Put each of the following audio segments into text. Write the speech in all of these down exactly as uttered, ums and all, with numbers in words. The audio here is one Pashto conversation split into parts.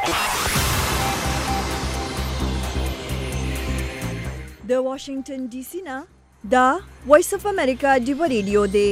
د واشنگټن ډي سي نه دا وایس اف امریکا ډیو ریډیو دی.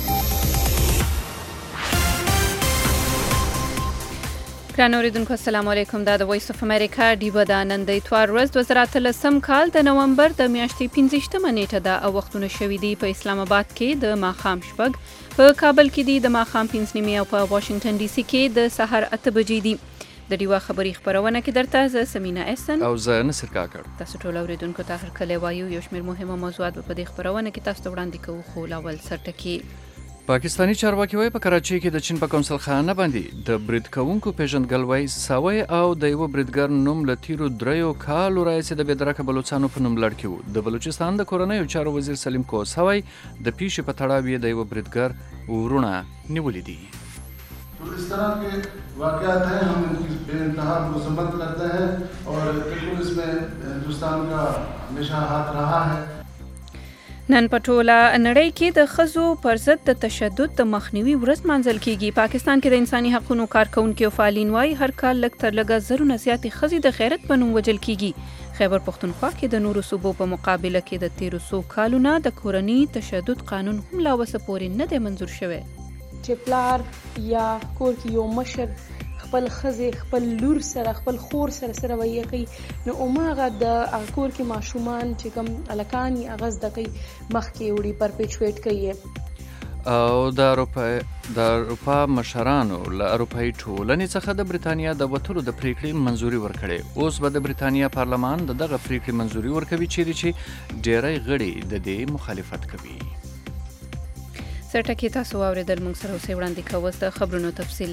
ګران اوریدونکو السلام علیکم. دا د وایس اف امریکا ډیو د نن د اتوار ورځ دوه زره اتلسم کال د نومبر د میاشتې پنځه نیټه ده او وختونه شوي دي په اسلام آباد کې د ماښام شپږ، په کابل کې دي د ماښام پنځه نیمې او په واشنگټن ډي سي کې د سهار اته بجې دي. د ډیوا خبري خبرونه کې درته زه سمینا احسن او زه نصر کاکړ. تاسو ټول اوریدونکو ته هرکله وایو یو شمېر مهمه موضوعات په دې خبرونه کې تاسو ته وړاندې کوو. خو لاول سرټکی پاکستانی چارواکي وایي په کراچۍ کې د چین په کونسل خانه باندې د برید کوونکو پیژندګلوي سوی او د یو بریدګر نوم له تیرو دریو کالو راهیسې د بېدرکه بلوچستانو په نوم لړ کې وو. د بلوچستان د کورنیو چارو وزیر سلیم کوسوی د پیښې په تړاو یې د یو بریدګر ورونه نیولي دي. तो इस तरह के वाक़यात हैं, हम इनकी बेइंतहा मज़म्मत करते हैं और बिल्कुल इसमें हिंदुस्तान का हमेशा हाथ रहा है. نن په ټوله نړۍ کې د ښځو پر ضد د تشدد د مخنیوي ورځ لمانځل کیږي. پاکستان کې د انساني حقوقو کارکونکي او فعالین وایي هر کال لږ تر لږه زرونه زیاتې ښځې د غیرت په نوم وژل کیږي. خیبر پښتونخوا کې د نورو صوبو په مقابله کې د تیرو څو کالو نه د کورني تشدد قانون هم لا اوسه پورې نه دی منظور شوی. چې پلار یا کور کې یو مشر خپل ښځې خپل لور سره خپل خور سره سره وایي کوي نو هماغه د کور کې ماشومان چې کوم هلکان یې هغه زده کوي مخکې وړي پرپیچویټ کوي. او د اروپا د اروپا مشرانو له اروپایي ټولنې څخه د بریتانیا د وتلو د پریکړې منظوري ورکړې. اوس به د بریتانیا پارلمان د دغه پریکړې منظوري ورکوي چیرې چې ډیری غړي د دې مخالفت کوي. سرټکی تاسو واوریدل، موږ سره اوسې وړاندې کوو د خبرونو تفصیل.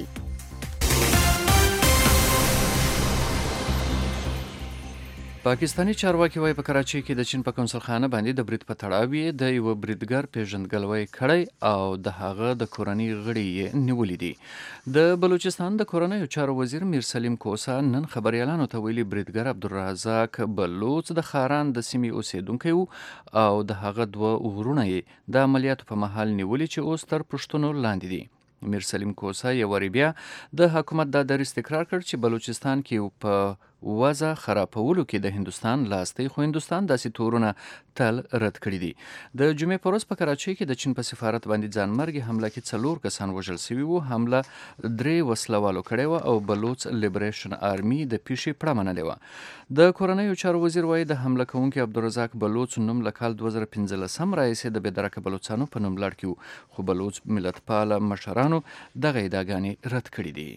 پاکستانی چارواکي وایي په کراچۍ کې د چین په کونسل خانه باندې د برید په تړاو یې د یو بریدګر پیژندګلوي کړی او د هغه د کورنۍ غړي یې نیولي دي. د بلوچستان د کورنیو چارو وزیر میر سلیم کوسا نن خبریالانو ته ویلي بریدګر عبدالرزاق بلوچ د خاران د سیمې اوسیدونکی و او د هغه دوه ورونه یې د عملیاتو په مهال نیولي چې اوس تر پوښتنو لاندې دي. میر سلیم کوسا یو واری بیا د حکومت دا دریځ تکرار کړ چې بلوچستان کې په وضع خرابولو کې د هندوستان لاس دی، خو هندوستان داسې تورونه تل رد کړي دي. د جمعې په ورځ په کراچۍ کې د چین په سفارت باندې ځانمرګي حمله کې څلور کسان وژل شوي وو. حمله درې وسلوالو کړې وه او بلوچ لیبریشن آرمي د پیښې پړه منلې وه. د کورنیو چارو وزیر وایي د حمله کوونکي عبدالرزاق بلوچ نوم له کال دوه زره پنځلسم راهیسې د بېدرکه بلوچستانو په نوم لړ کې وو، خو بلوچ ملتپاله مشرانو دغه ادعاګانې رد کړي دي.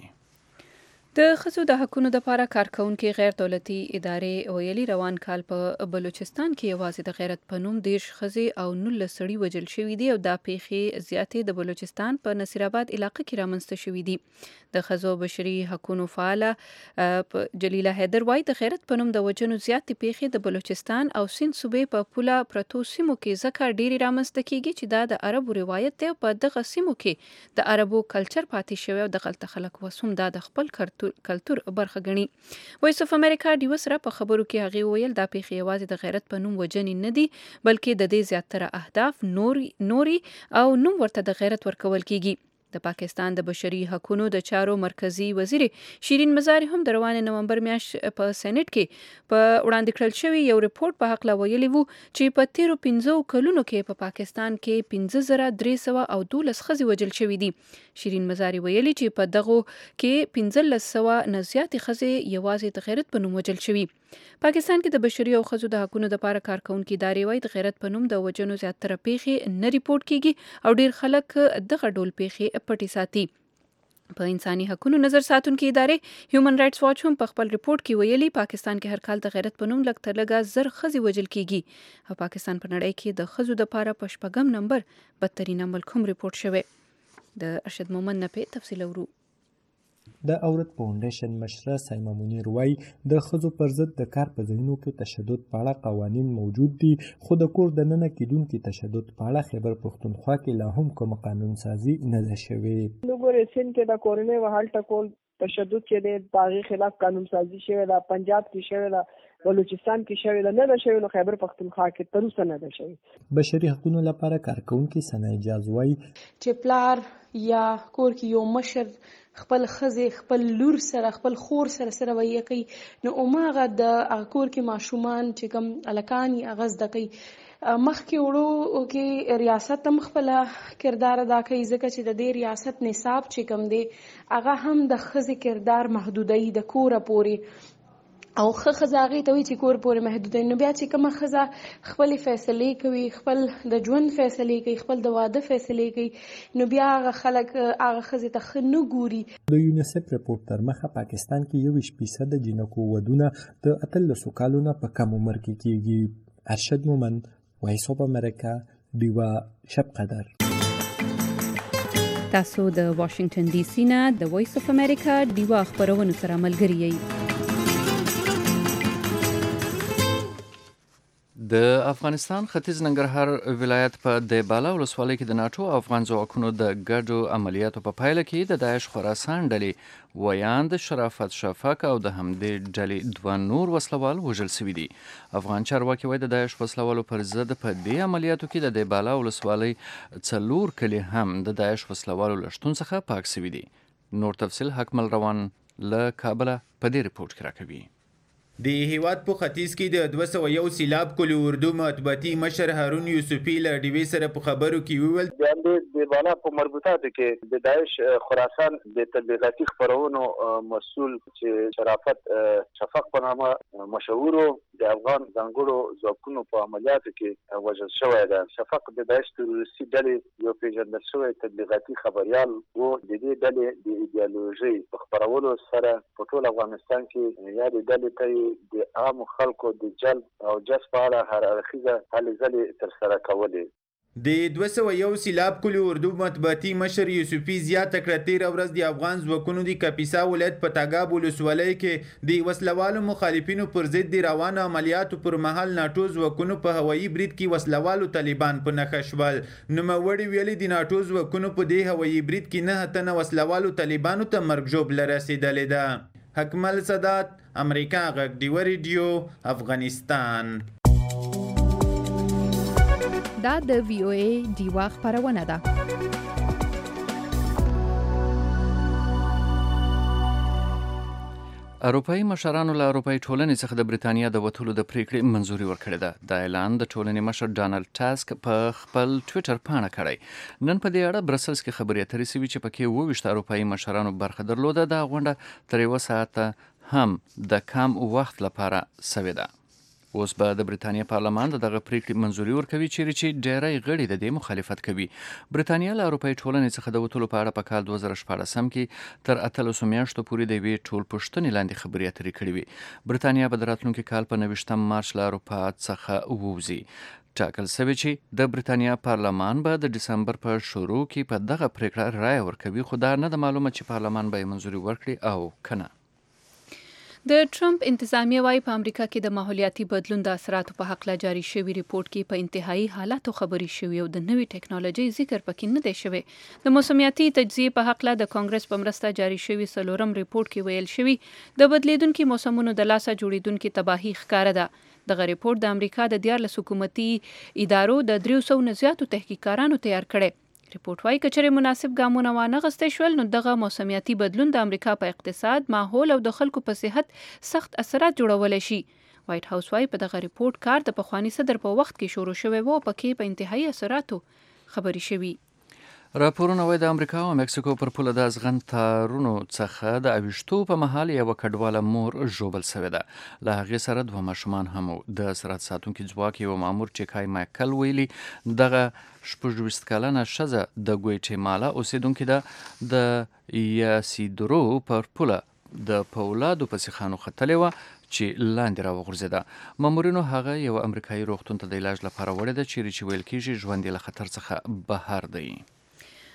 د ښځو د حقونو دپاره کارکونکي غیر دولتي ادارې ویلي روان کال په بلوچستان کې یوازې د غیرت په نوم دېرش ښځې او نولس سړي وژل شوي دي او دا پیښې زیاتې د بلوچستان په نصیرآباد علاقه کې رامنځته شوي دي. د ښځو بشري حقونو فعاله جلیله حیدر وایي د غیرت په نوم د وژنو زیاتې پیښې د بلوچستان او سیند صوبې په پوله پرتو سیمو کې ځکه ډېرې رامنځته کیږي چې دا د عربو روایت دی او په دغه سیمو کې د عربو کلچر پاتې شوی او دغلته خلک اوس هم دا د خپل کلتور برخه ګڼي. وایس اف امریکا ډیو سره په خبرو کې هغې وویل دا پیښې یوازې د غیرت په نوم وژنې نه دي بلکې د دې زیاتره اهداف نوري نوري او نوم ورته د غیرت ورکول کیږي. د پاکستان د بشري حقونو د چارو مرکزی وزیر شیرین مزاری هم د روان نومبر میاشت په سېنات کې په وړاندې کړل شوی یو ریپورت په حق لا ویلي وو چې په تیرو پنځو کلونو کې په پاکستان کې پنځه زره درې سوه او دولس ښځې وژل شوي دي. شیرین مزاری ویلي چې په دغو کې پنځلس سوه نه زیاتې ښځې یوازې د غیرت په نوم وژل شوي. پاکستان کې د بشري او ښځو د حقونو دپاره کارکونکي ادارې وایي د غیرت په نوم د وژنو زیاتره پیښې نه ریپورټ کیږي او ډیر خلک دغه ډول پیښې پټې ساتي. په انساني حقونو نظر ساتونکي ادارې هیومن رائټس واچ هم په خپل ریپورت کې ویلي پاکستان کې هر کال د غیرت په نوم لږ تر لږه زر ښځې وژل کیږي او پاکستان په نړۍ کې د ښځو دپاره په شپږم نمبر بدترینه ملک هم ریپورټ شوی. د ارشد مومن نه په تفصیل اورو. د اورت فاونډیشن مشره سایما منیر وایي د ښځو پر ضد د کار په ځایونو کې تشدد په اړه قوانین موجود دي خو د کور دننه کیدونکي تشدد په اړه خیبر پښتونخوا کې لا هم کومه قانون سازي نه ده شوې. نو ګورې سیند کې د کورنۍ وهل ټکول تشدد چې دی د هغې خلاف قانون سازي شوې ده، پنجاب کې شوې ده، بلوچستان کې شوې ده، نه ده شوې، نو خیبر پختونخوا کې تر اوسه نه ده شوې. بشري حقوقو لپاره کارکونکي ثنا اجاز وایي چې پلار یا کور کې یو مشر خپل ښځې خپل لور سره خپل خور سره سره ویې کوي، نو هماغه د هغه کور کې ماشومان چې کوم هلکان یې هغه زده کوي. مخکې وړو کې ریاست هم خپله کردار ادا کوي، ځکه چې د دې ریاست نصاب چې کوم دی هغه هم د ښځې کردار محدودوي د کوره پورې، او ښه ښځه هغې ته وایي چې کور پورې محدودوي. نو بیا چې کومه ښځه خپلې فیصلې کوي، خپل د ژوند فیصلې کوي، خپل د واده فیصلې کوي، نو بیا هغه خلک هغه ښځې ته ښه نه ګوري. د یونیسف رپورټ تر مخه پاکستان کې یوویشت فیصده جنکو ودونه د اتلسو کالو نه په کم عمر کې کیږي. ارشد مومند، وایس اف امریکا، ډیوا شب قدر. تاسو د واشنگټن ډي سي نه د وایس اف امریکا ډیوا خبرونو سره ملګری یئ. د افغانستان ختیځ ننګرهار ولایت په دیبالا ولسوالۍ کې د ناټو او افغان ځواکونو د ګډو عملیاتو په پایله کې د داعش خراسان ډلې ویاند شرافت شفق او د همدې ډلې دوه نور وسلوال وژل شوي دي. افغان چارواکي وایي د داعش وسلوالو پر ضد په دې عملیاتو کې د دیبالا ولسوالۍ څلور کلي هم د داعش وسلوالو له شتون څخه پاک شوي دي. نور تفصیل حکمل روان له کابله په دې رپورټ کې راکوي. د هیواد په ختیځ کې د دوه سوه یو سیلاب کلي اردو مطبوعاتي مشر هارون یوسفي له ډیوې سره په خبرو کې وویل د دیبالا په مربوطاتو کې د داعش خراسان د تبلیغاتي خپرونو مسؤل چې شرافت شفق په نامه مشهور د افغان ځانګړو ځواکونو په عملیاتو کې وژل شوی ده. شفق د داعش تروریستي ډلې یو پیژندل شوی تبلیغاتي خبریال و. د دې ډلې د ایډیالوژي په خپرولو سره په ټول افغانستان کې یا د ډلې ته د عام خلکو د جلب او جذب په اړه هر اړخیزه هلې ځلې ترسره کولې. د دوه سوه یو سیلاب کلي اردو مطبوعاتي مشر یوسفي زیاته کړه تېره ورځ د افغان ځواکونو د کاپیسا ولایت په تګاب ولسوالۍ کې د وسلوالو مخالفینو پر ضد د روانو عملیاتو پر مهال ناټو ځواکونو په هوایي برید کې وسلوالو طالبان په نښه شول. نوموړي ویلي د ناټو ځواکونو په دې هوایي برید کې نه تنه وسلوالو طالبانو ته مرګ ژوبله رسېدلې ده. حکمل سادات، امریکا غږ ډیوه ریډیو، افغانستان. دا د وی او ای ډیوا خبرونه ده. اروپایي مشرانو له اروپایي ټولنې څخه د بریتانیا د وتلو د پریکړې منظوري ورکړې ده. دا اعلان د ټولنې مشر ډانلډ ټاسک په خپل ټویټر پاڼه کړی. نن په دې اړه برسلز کې خبرې اترې شوي چې پکې اووه ویشت اروپایي مشرانو برخه درلوده. دا غونډه تر یوه ساعته هم د کم وخت لپاره سوې ده. اوس به د بریتانیا پارلمان دغه پریکړې منظوري ورکوي چیرې چې ډیری غړي د دې مخالفت کوي. بریتانیا له اروپایي ټولنې څخه د وتلو په اړه په کال دوه زره شپاړسم کې تر اتلسو میاشتو پورې د یوې ټولپوښتنې لاندې خبرې اترې کړې وې. بریتانیا به د راتلونکي کال په نویشتم مارچ له اروپا څخه ووځي. ټاکل شوی چې د بریتانیا پارلمان به د ډسمبر په شروع کې په دغه پریکړه رایه ورکوي، خو دا نه ده معلومه چې پارلمان به یې منظوري ورکړي او که نه. د ټرمپ انتظامیه وايي په امریکا کې د ماحولیاتي بدلون د اثراتو په حق لا جاری شوی ریپورت کې په انتهایی حالاتو خبرې شوې او د نوې ټکنالوژي ذکر پکې نه دی شوی. د موسمیاتي تجزیې په حق لا د کانګرس په مرسته جاری شوی څلورم ریپورت کې ویل شوی د بدلیدونکو موسمونو د لاسه جوړیدونکو تباهي ښکاره ده. دغه ریپورت د امریکا د دیارلس حکومتي ادارو د دریو سوو نه زیاتو تحقیقکارانو تیار کړی. ریپورت وايي که چېرې مناسب ګامونه وانخیستل شول نو دغه موسمیاتي بدلون د امریکا په اقتصاد، ماحول او د خلکو په صحت سخت اثرات جوړولی شي. وایټ هاوس وايي په دغه ریپورت کار د پخواني صدر په وخت کې شروع شوی و او پکې په انتهایی اثراتو خبرې شوي. راپورونه وایي د امریکا او مکسیکو پر پوله د ازغن تارونو څخه د اویشتو په مهال یوه کډواله مور ژوبل شوې ده. له هغې سره دوه ماشومان هم وو. د اثرات ساتونکي ځواک یوه مامور چیکای مایکل ویلي دغه شپږ ویشت کلنه ښځه د ګویټیمالا اوسیدونکې ده. د یاسیدرو پر پوله د پولادو په سیخانو ختلې وه چې لاندې راوغورځېده. مامورینو هغه یوه امریکایي روغتون ته د علاج لپاره وړې ده چیرې چې ویل کېږي ژوند یې له خطر څخه بهر دی.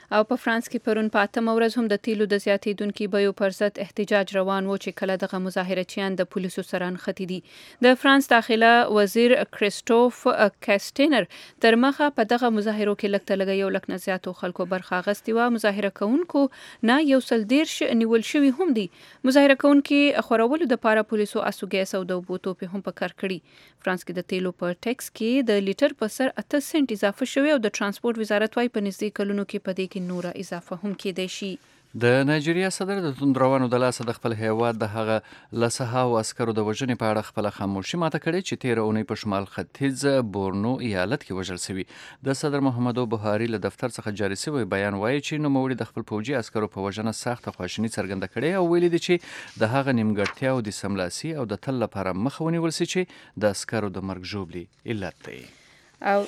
او په فرانس کې پرون په اتمه ورځ هم د تیلو د زیاتېدونکي بیو پر ضد احتجاج روان و چې کله دغه مظاهرچیان د پولیسو سره نښتي دي. د فرانس داخله وزیر کریسټوف کاستینر تر مخه په دغه مظاهرو کې لږ تر یو لک نه زیاتو خلکو برخه اخیستې وه. مظاهره کوونکو نه یو سل دېرش نیول شوي هم دي. مظاهره کوونکي خورولو دپاره پولیسو اسو ګیس او د اوبو توپې هم په کار کړي. فرانس کې د تیلو په ټیکس کې د لیټر په سر اته سنټ اضافه شوی او د ترانسپورت وزارت وايي په نږدې کلونو کې په دې کې نوره اضافه هم کېدای شي. د نایجیریا صدر د توندروانو د لاسه د خپل هیواد د هغه لسهاو عسکرو د وژنې په اړه خپله خاموشي ماته کړې چې تېره اونۍ په شمال ختیځ بورنو ایالت کې وژل شوي. د صدر محمدو بهاري له دفتر څخه جاري شوی بیان وایي چې نوموړي د خپل پوځي عسکرو په وژنه سخته خواشیني څرګنده کړې او ویلي دي چې د هغه نیمګړتیاو د سملاسي او د تل لپاره مخه ونیول سي چې د عسکرو د مرګ ژوبلي علت دی. او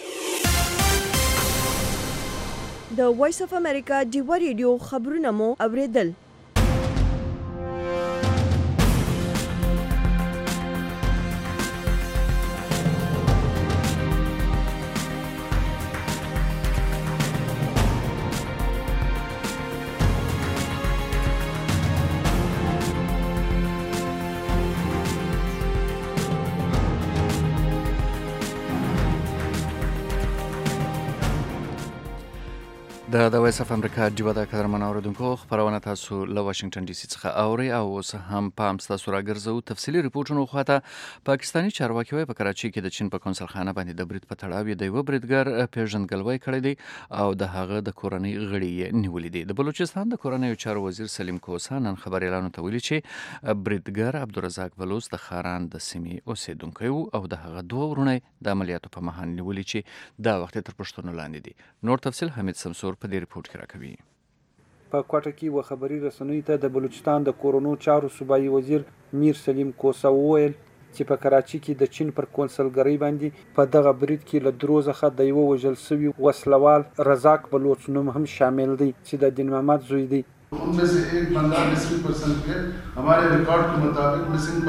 د وایس اف امریکا ډیوا ریډیو خبرونه مو اوریدل. د د وایس اف امریکا ډیوا د قدرمن اوریدونکو خبرونه تاسو له واشنگټن ډي سي څخه اوري او اوس هم پام ستاسو راګرځو. تفصیلي ریپورټونه خواته پاکستاني چارواکي وايي په کراچۍ کې د چین په کنسلخانه باندې د برید په تړاو د یو بریدګر پیژندګلوي کړی دی او د هغه د کورنۍ غړي یې نیولې دي. د بلوچستان د کورنۍ چارو وزیر سلیم کوسا نن خبر اعلان ویلي چې بریدګر عبدالرزاق بلوچ د خاران د سیمې اوسیدونکی او د هغه دوه ورونه د عملیاتو په مهال نیولې چې دا وخت تر پښتنو لاندې دي. نور تفصیل حمید سمسور په دې ریپورت کې راکوي. په کوټه کې و خبري رسنیو ته د بلوچستان د کورونو چارو صوبایي وزیر میر سلیم کوسا وویل چې په کراچۍ کې د چین پر کونسلګرۍ باندې په دغه برید کې له درو څخه د یوه وژل سوي وسلوال رزاق بلوچ نوم هم شامل دی چې د دین محمد زوی دی. उनमें से एक बंदा मिसिंग पर्सन के हमारे रिकॉर्ड के मुताबिक मिसिंग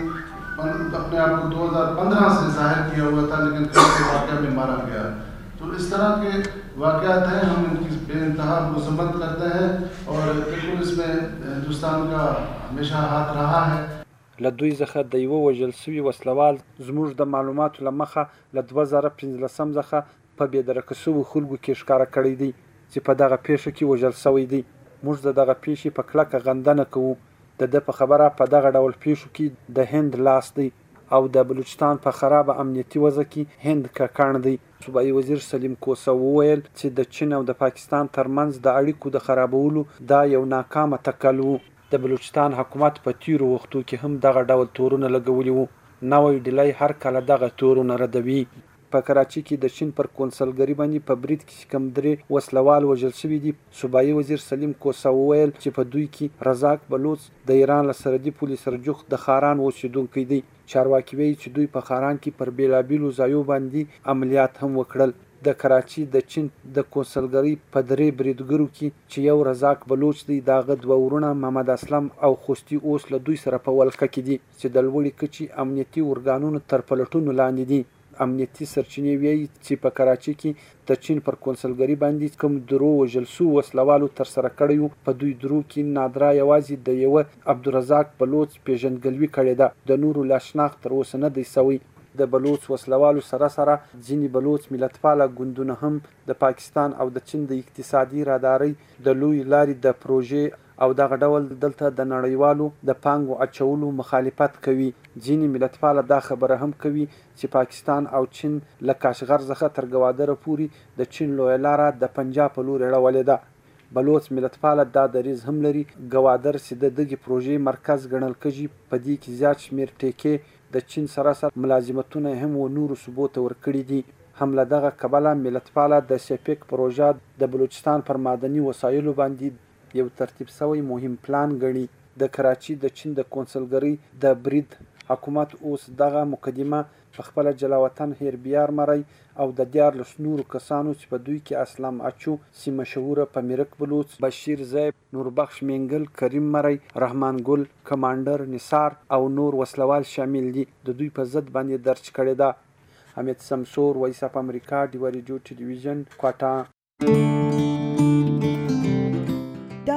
पर्सन अपने आप को दो हज़ार पंद्रह से जाहिर किया हुआ था लेकिन कल के वाक़या में मारा गया. तो इस तरह के वाक़यात हैं. हम इनकी बेइंतहा मजम्मत करते हैं और बिल्कुल इसमें हिंदुस्तान का हमेशा हाथ रहा है. له دوی څخه د یوه وژل سوي وسلوال زموږ د معلوماتو له مخه له دوه زره پنځلسم څخه په بېدرکه سوو خلکو کې ښکاره کړی دی چې په دغه پیښه کې وژل سوی دی. موږ د دغه پیښې په کلکه غندنه کوو. د ده په خبره په دغه ډول پیښو کې د هند لاس دی او د بلوچستان په خرابه امنیتي وضع کې هند ککړ دی. صوبایي وزیر سلیم کوسا وویل چې د چین او د پاکستان ترمنځ د اړیکو د خرابولو دا یو ناکامه تکل و. د بلوچستان حکومت په تیرو وختو کې هم دغه ډول تورونه لګولي وو. نوی ډیلی هر کله دغه تورونه ردوي. په کراچۍ کې د چین پر کونسلګرۍ باندې په برید کې کم درې وسلوال وژل شوي دي. صوبایي وزیر سلیم کوسا وویل چې په دوی کې رزاق بلوچ د ایران له سرحدي پولې سره جوخت د خاران اوسیدونکی دی. چارواکي وایي چې دوی په خاران کې پر بیلابیلو ځایو باندې عملیات هم وکړل. د کراچۍ د چین د کونسلګرۍ په درې بریدګرو کې چې یو رزاق بلوچ دی د هغه دوه ورونه محمد اسلم او خوستي اوس له دوی سره په ولکه کې دي چې د لوړې کچې امنیتي ارګانونو تر پلټونو لاندې دي. امنیتي سرچینې وایي چې په کراچۍ کې د چین پر کونسلګرۍ باندې کوم درو وژل سوو وسلوالو ترسره کړی وو. په دوی درو کې نادره یوازې د یوه عبدالرزاق بلوچ پیژندګلوي کړې ده. د نورو لا شناخت تر اوسه نه دی سوی. د بلوچ وسلوالو سره سره ځینې بلوچ ملتپاله ګوندونه هم د پاکستان او د چین د اقتصادي رادارۍ د لوی لارې د پروژې او دغه ډول دلته د نړیوالو د پانګو اچولو مخالفت کوي. ځینې ملتپاله دا خبره هم کوي چې پاکستان او چین له کاشغر څخه تر ګوادره پورې د چین لویه لاره د پنجاب په لور اړولې ده. بلوچ ملتپاله دا دریځ هم لري. ګوادر چې د دغې پروژې مرکز ګڼل کېږي په دې کې زیات شمېر ټیکې د چین سره سره ملازمتونه هم و نورو صوبو ته ورکړي دي. هم له دغه کبله ملتپاله د سیپیک پروژه د بلوچستان پر معدني وسایلو باندې یو ترتیب شوی مهم پلان ګڼي. د کراچۍ د چین د کونسلګرۍ د برید حکومت اوس دغه مقدمه په خپله جلاوطن هیربیار مری او د دیارلس نورو کسانو چې په دوی کې اسلام اچو سی مشهوره په میرک بلوچ، بشیر زیب، نوربخش مینګل، کریم مری، رحمان ګل، کمانډر نثار او نور وسلوال شامل دي. د دوی په ضد باندې درج کړې ده. حمید سمسور، وایس اف امریکا، ډیوا ریډیو ټلویزیون، کوټه.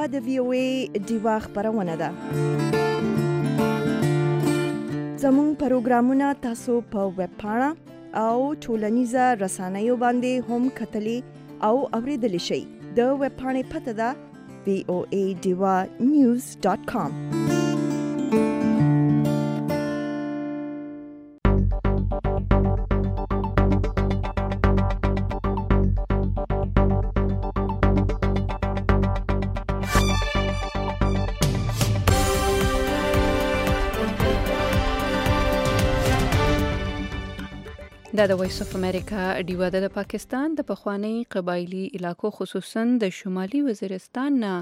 د وی او ای ډیوا خبرونه ده. زموږ پروګرامونه تاسو په ویب پاڼه او ټولنیزه رسنیو باندې هم کتلی او اوریدلی شئ. د ویب پاڼې پته ده وی او ای ډیوا نیوز ډاټ کام. دا د وایس اف امریکا ډیوا د پاکستان د پخوانی قبایلی علاقو خصوصا د شمالي وزیرستان نه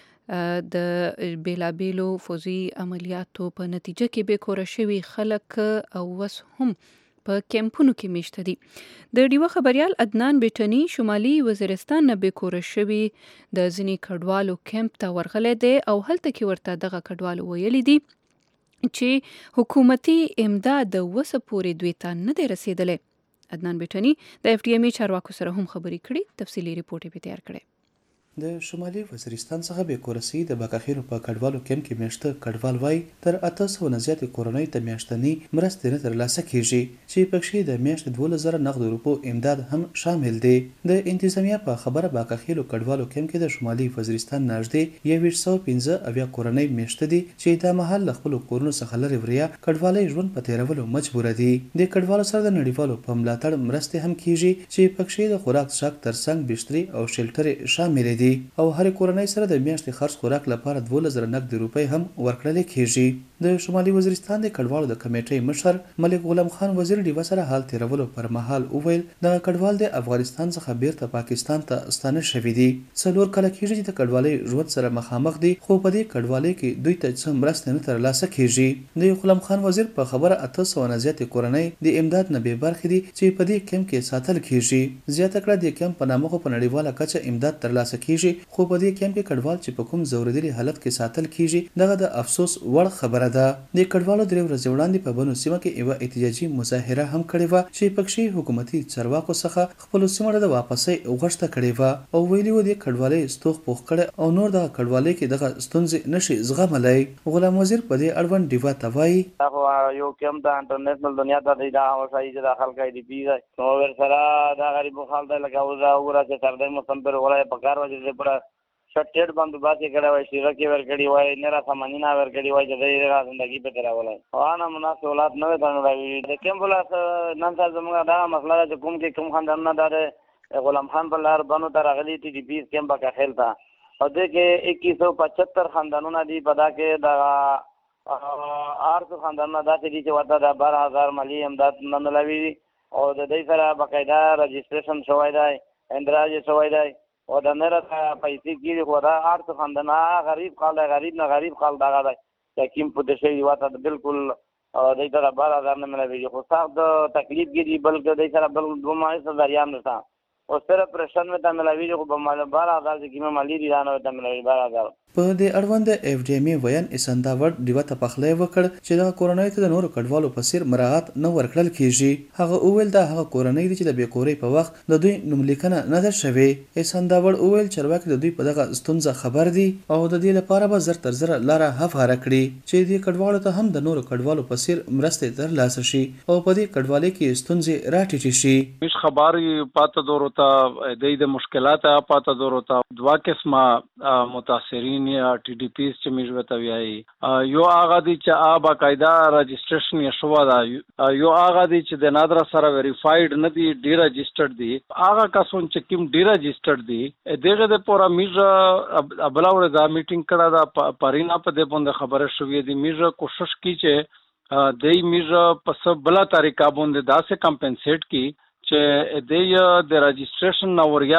د بیلابیلو فوزي عملیاتو په نتیجه کې به کور شوي خلک او وس هم په کیمپونو کې میشته دي. د ډیوا خبريال عدنان بیٹنی شمالي وزیرستان نه به کور شوي د ځینی کډوالو کیمپ ته ورغلي دي او هلته کې ورته دغه کډوالو ویلي دي چې حکومتي امداد د وسه پورې دوی ته نه دی رسیدلی. عدنان بیٹنی د اف ډی ام ای چارواکو سره هم خبرې کړي. تفصیلی ریپورت یې تیار کړی. د شمالي وزیرستان څخه به کورسي د باکاخیرو په کډوالو کیمپ کې میشته کډوال وای تر اته سوه نه زیاتې کورنۍ ته میاشتنی مرستې نه ترلاسه کیږي چې پکې د میاشتې دولس زره نغد روپو امداد هم شامل دی. د انتظامیه په خبره باکاخیرو کډوالو کیمپ کې د شمالي وزیرستان نږدې یو سوه پنځه اویا کورنۍ میشته دي چې د محل خپل کورونو څخه لري وریا کډوالۍ ژوند په تیرولو مجبور دي. د کډوالو سره د نړیوالو په ملاتړ مرستې هم کیږي چې پکې د خوراک څښاک ترڅنګ بسترې او شیلټر شامل دي او هر کورنۍ سره د میاشتې خرڅ خوراک لپاره دولس زره نقد روپۍ هم ورکړل کیږي. د شمالي وزیرستان د کډوالو د کمیټې مشر ملک غلام خان وزیر ډیوا سره حال تیرولو پر مهال وویل د کډوال د افغانستان څخه بیرته پاکستان ته ستانه شوي دي. څلور کله کیږي چې د کډوالۍ ژوند سره مخامخ دي خو په دې کډوالۍ کې دوی ته څه مرسته نه ترلاسه کیږي. د غلام خان وزیر په خبره اته سوه نه زیاتې کورنۍ د امداد نه بې برخې دي چې په دې کیمپ کې ساتل کیږي. زیاته کړه د کیمپ په نامه خو په نړیواله کچه امداد ترلاسه کیږي خو په دې کیمپ کې کډوال چې په کوم زوردلي حالت کې ساتل کیږي دغه د افسوس وړ خبره ده. د کډوالو درې ورځې وړاندې په بنو سیمه کې یوه احتجاجي مظاهره هم کړې وه چې پکې حکومتي چارواکو څخه خپلو سیمو ته د واپسۍ غوښتنه کړې وه او ویلي وو د کډوالۍ ستوغ پوخ کړی او نور دغه کډوالۍ کې دغه ستونزې نشي زغملی. غلام وزیر په دې اړوند ډیوا ته وایي یو کیمپ د انټرنیشنل دنیا ته دی دا هوسایي چې د خلک ای ډي پي دی نو ورسره دا غریبو خلک دی لکه اوس وګوره چې سردی موسم پرې ولی په کار وه چې پوره شټ بندوبست کړی وای شیره کې ورکړي وای نه را سامانینا ورکړي وای چې دې را زندگی په تیرولای وانا مناسبات نه وتاڼي د کیمپ ولا نن سره زموږ دا مسله چې کوم کې کوم خاندان نه دار غلام خان په لار بنو تر غلی ټي ډي پی کیمپ کا خیل تا او دې کې اکیس سو پچهتر خاندانونه دي پدا کې دا آر سو خاندانونه دا چې ورته د بارہ ہزار مالی امداد نه ملوي او د دې سره باقاعده رجسټریشن شوی دی اندراج شوی دی او د نره پیسې کیږي خو دا هر څه خاندان غریب خال غریب نه غریب خال دغه دی چې کیم په دې شی واته بالکل د دې سره بارہ هزار نه ملوي خو صاحب د تکلیف کې دی بلکې د سره بل دوه مایه دریا نه او صرف پرشن میں تملاوی جو بمال بارہ ہزار کی قیمت مالی دی دانو تملاوی بارہ ہزار په دې اړوند اف ډي ام ویان اسنداور ډیوا ته پخلی وکړ چې دا کورونای ته د نورو کډوالو په سیر مراعات نه ورکړل کیږي. هغه اوول دا هغه کورونای دي چې د بیکوري په وخت د دوی نوملیکنه نه ده شوی. اسنداور اوول چرواکي د دوی په دغه ستونزه خبر دي او د دې لپاره به زر تر زر لاره هفاره کړي چې دې کډوالو ته هم د نورو کډوالو په سیر مرستې ترلاسه شي او په دې کډوالۍ کې ستونزې راټیټې شي. مش خبري پاته دورته د مشکلات پاته دورته دوا قسمه متاثرین یا ټي ډي پی چې موږ وته ویایي یو هغه دي چې آ باقاعده رجسټریشن یې شو دا یو هغه دي چې د نادر سره ویریفاید نه دي ډی رجسټرډ دي هغه کسون چې کوم ډی رجسټرډ دي دغه د پورا موږ ابلاور دا میټینګ کړه دا پرینا په دې باندې خبره شوې دي موږ کوشش کی چې د موږ په سب بلا طریقه باندې دا سه کمپنسیټ کی چې د د رجسټریشن نوریا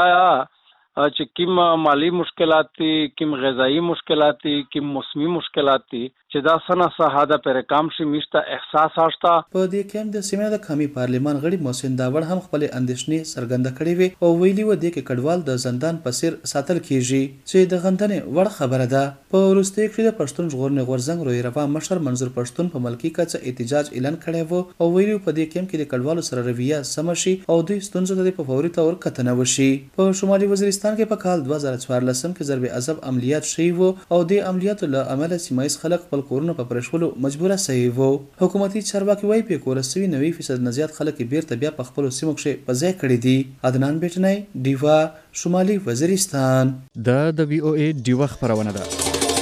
چې کوم مالی مشکلات دي کوم غذایی مشکلات دي کوم موسمی مشکلات دي چې دا سنه ساده پر کم شي مشته احساس آشتا. په دې کې د سیمه د قومي پارلمان غړي محسن داوړ هم خپل اندېښنې څرګنده کړې وي او ویلي و دې کې کډوال د زندان په څیر ساتل کیږي چې د غندنې وړ خبره ده. په وروستي کې د پښتون ژغورنې غورځنګ روی روا مشر منظور پښتون په ملکی کچه احتجاج اعلان کړی و او ویلي په دې کې د کډوالو سره رویه سم شي او دوی ستونزو ته په فوري تور کتنه وشي. په شمالي وزیرستان کې په کال دوه زره څوارلس کې ضرب عذاب عملیات شوي وو او د عملیاتو له امله سیمایي خلک خپل کورونه په پرېښولو مجبوره شوي وو. حکومتي چارواکي وايي په کور سوي نوي فیصد نه زیات خلک بیرته بیا په خپل سیمو کې په ځای کړي دي. عدنان بیٹنای دیوا شمالي وزیرستان. د د وی او ای دیوا خبرونه ده.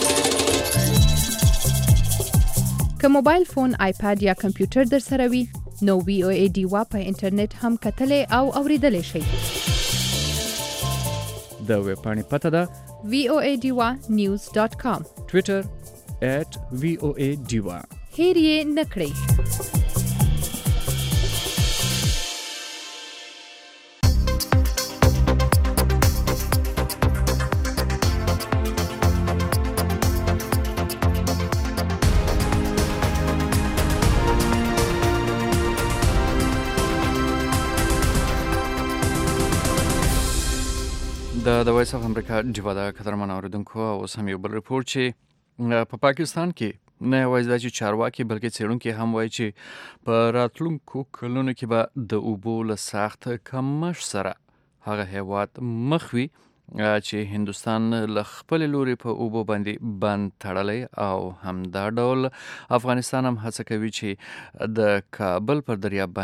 که موبایل فون، آیپاد یا کمپیوټر در سره وي نو وی او ای دیوا په انټرنیټ هم کتلی او اوریدلی شئ. د ویبپاڼې پته ده وی او ای دیوا نیوز ډاټ کام. ټویټر ایټ وی او ای دیوا. هیر یې نه کړئ. د د وایس اف امریکا ډیوا د قدرمن اوریدونکو اوس هم یو بل ریپورت چې په پاکستان کې نه یوازې دا چې چارواکي بلکې څېړونکي هم وایي چې په راتلونکو کلونو کې به د اوبو له سخت کمښت سره هغه هیواد مخ وي چې هندوستان له خپل لوري په اوبو باندې بند تړلی او همدا ډول افغانستان هم هڅه کوي چې د کابل پر دریاب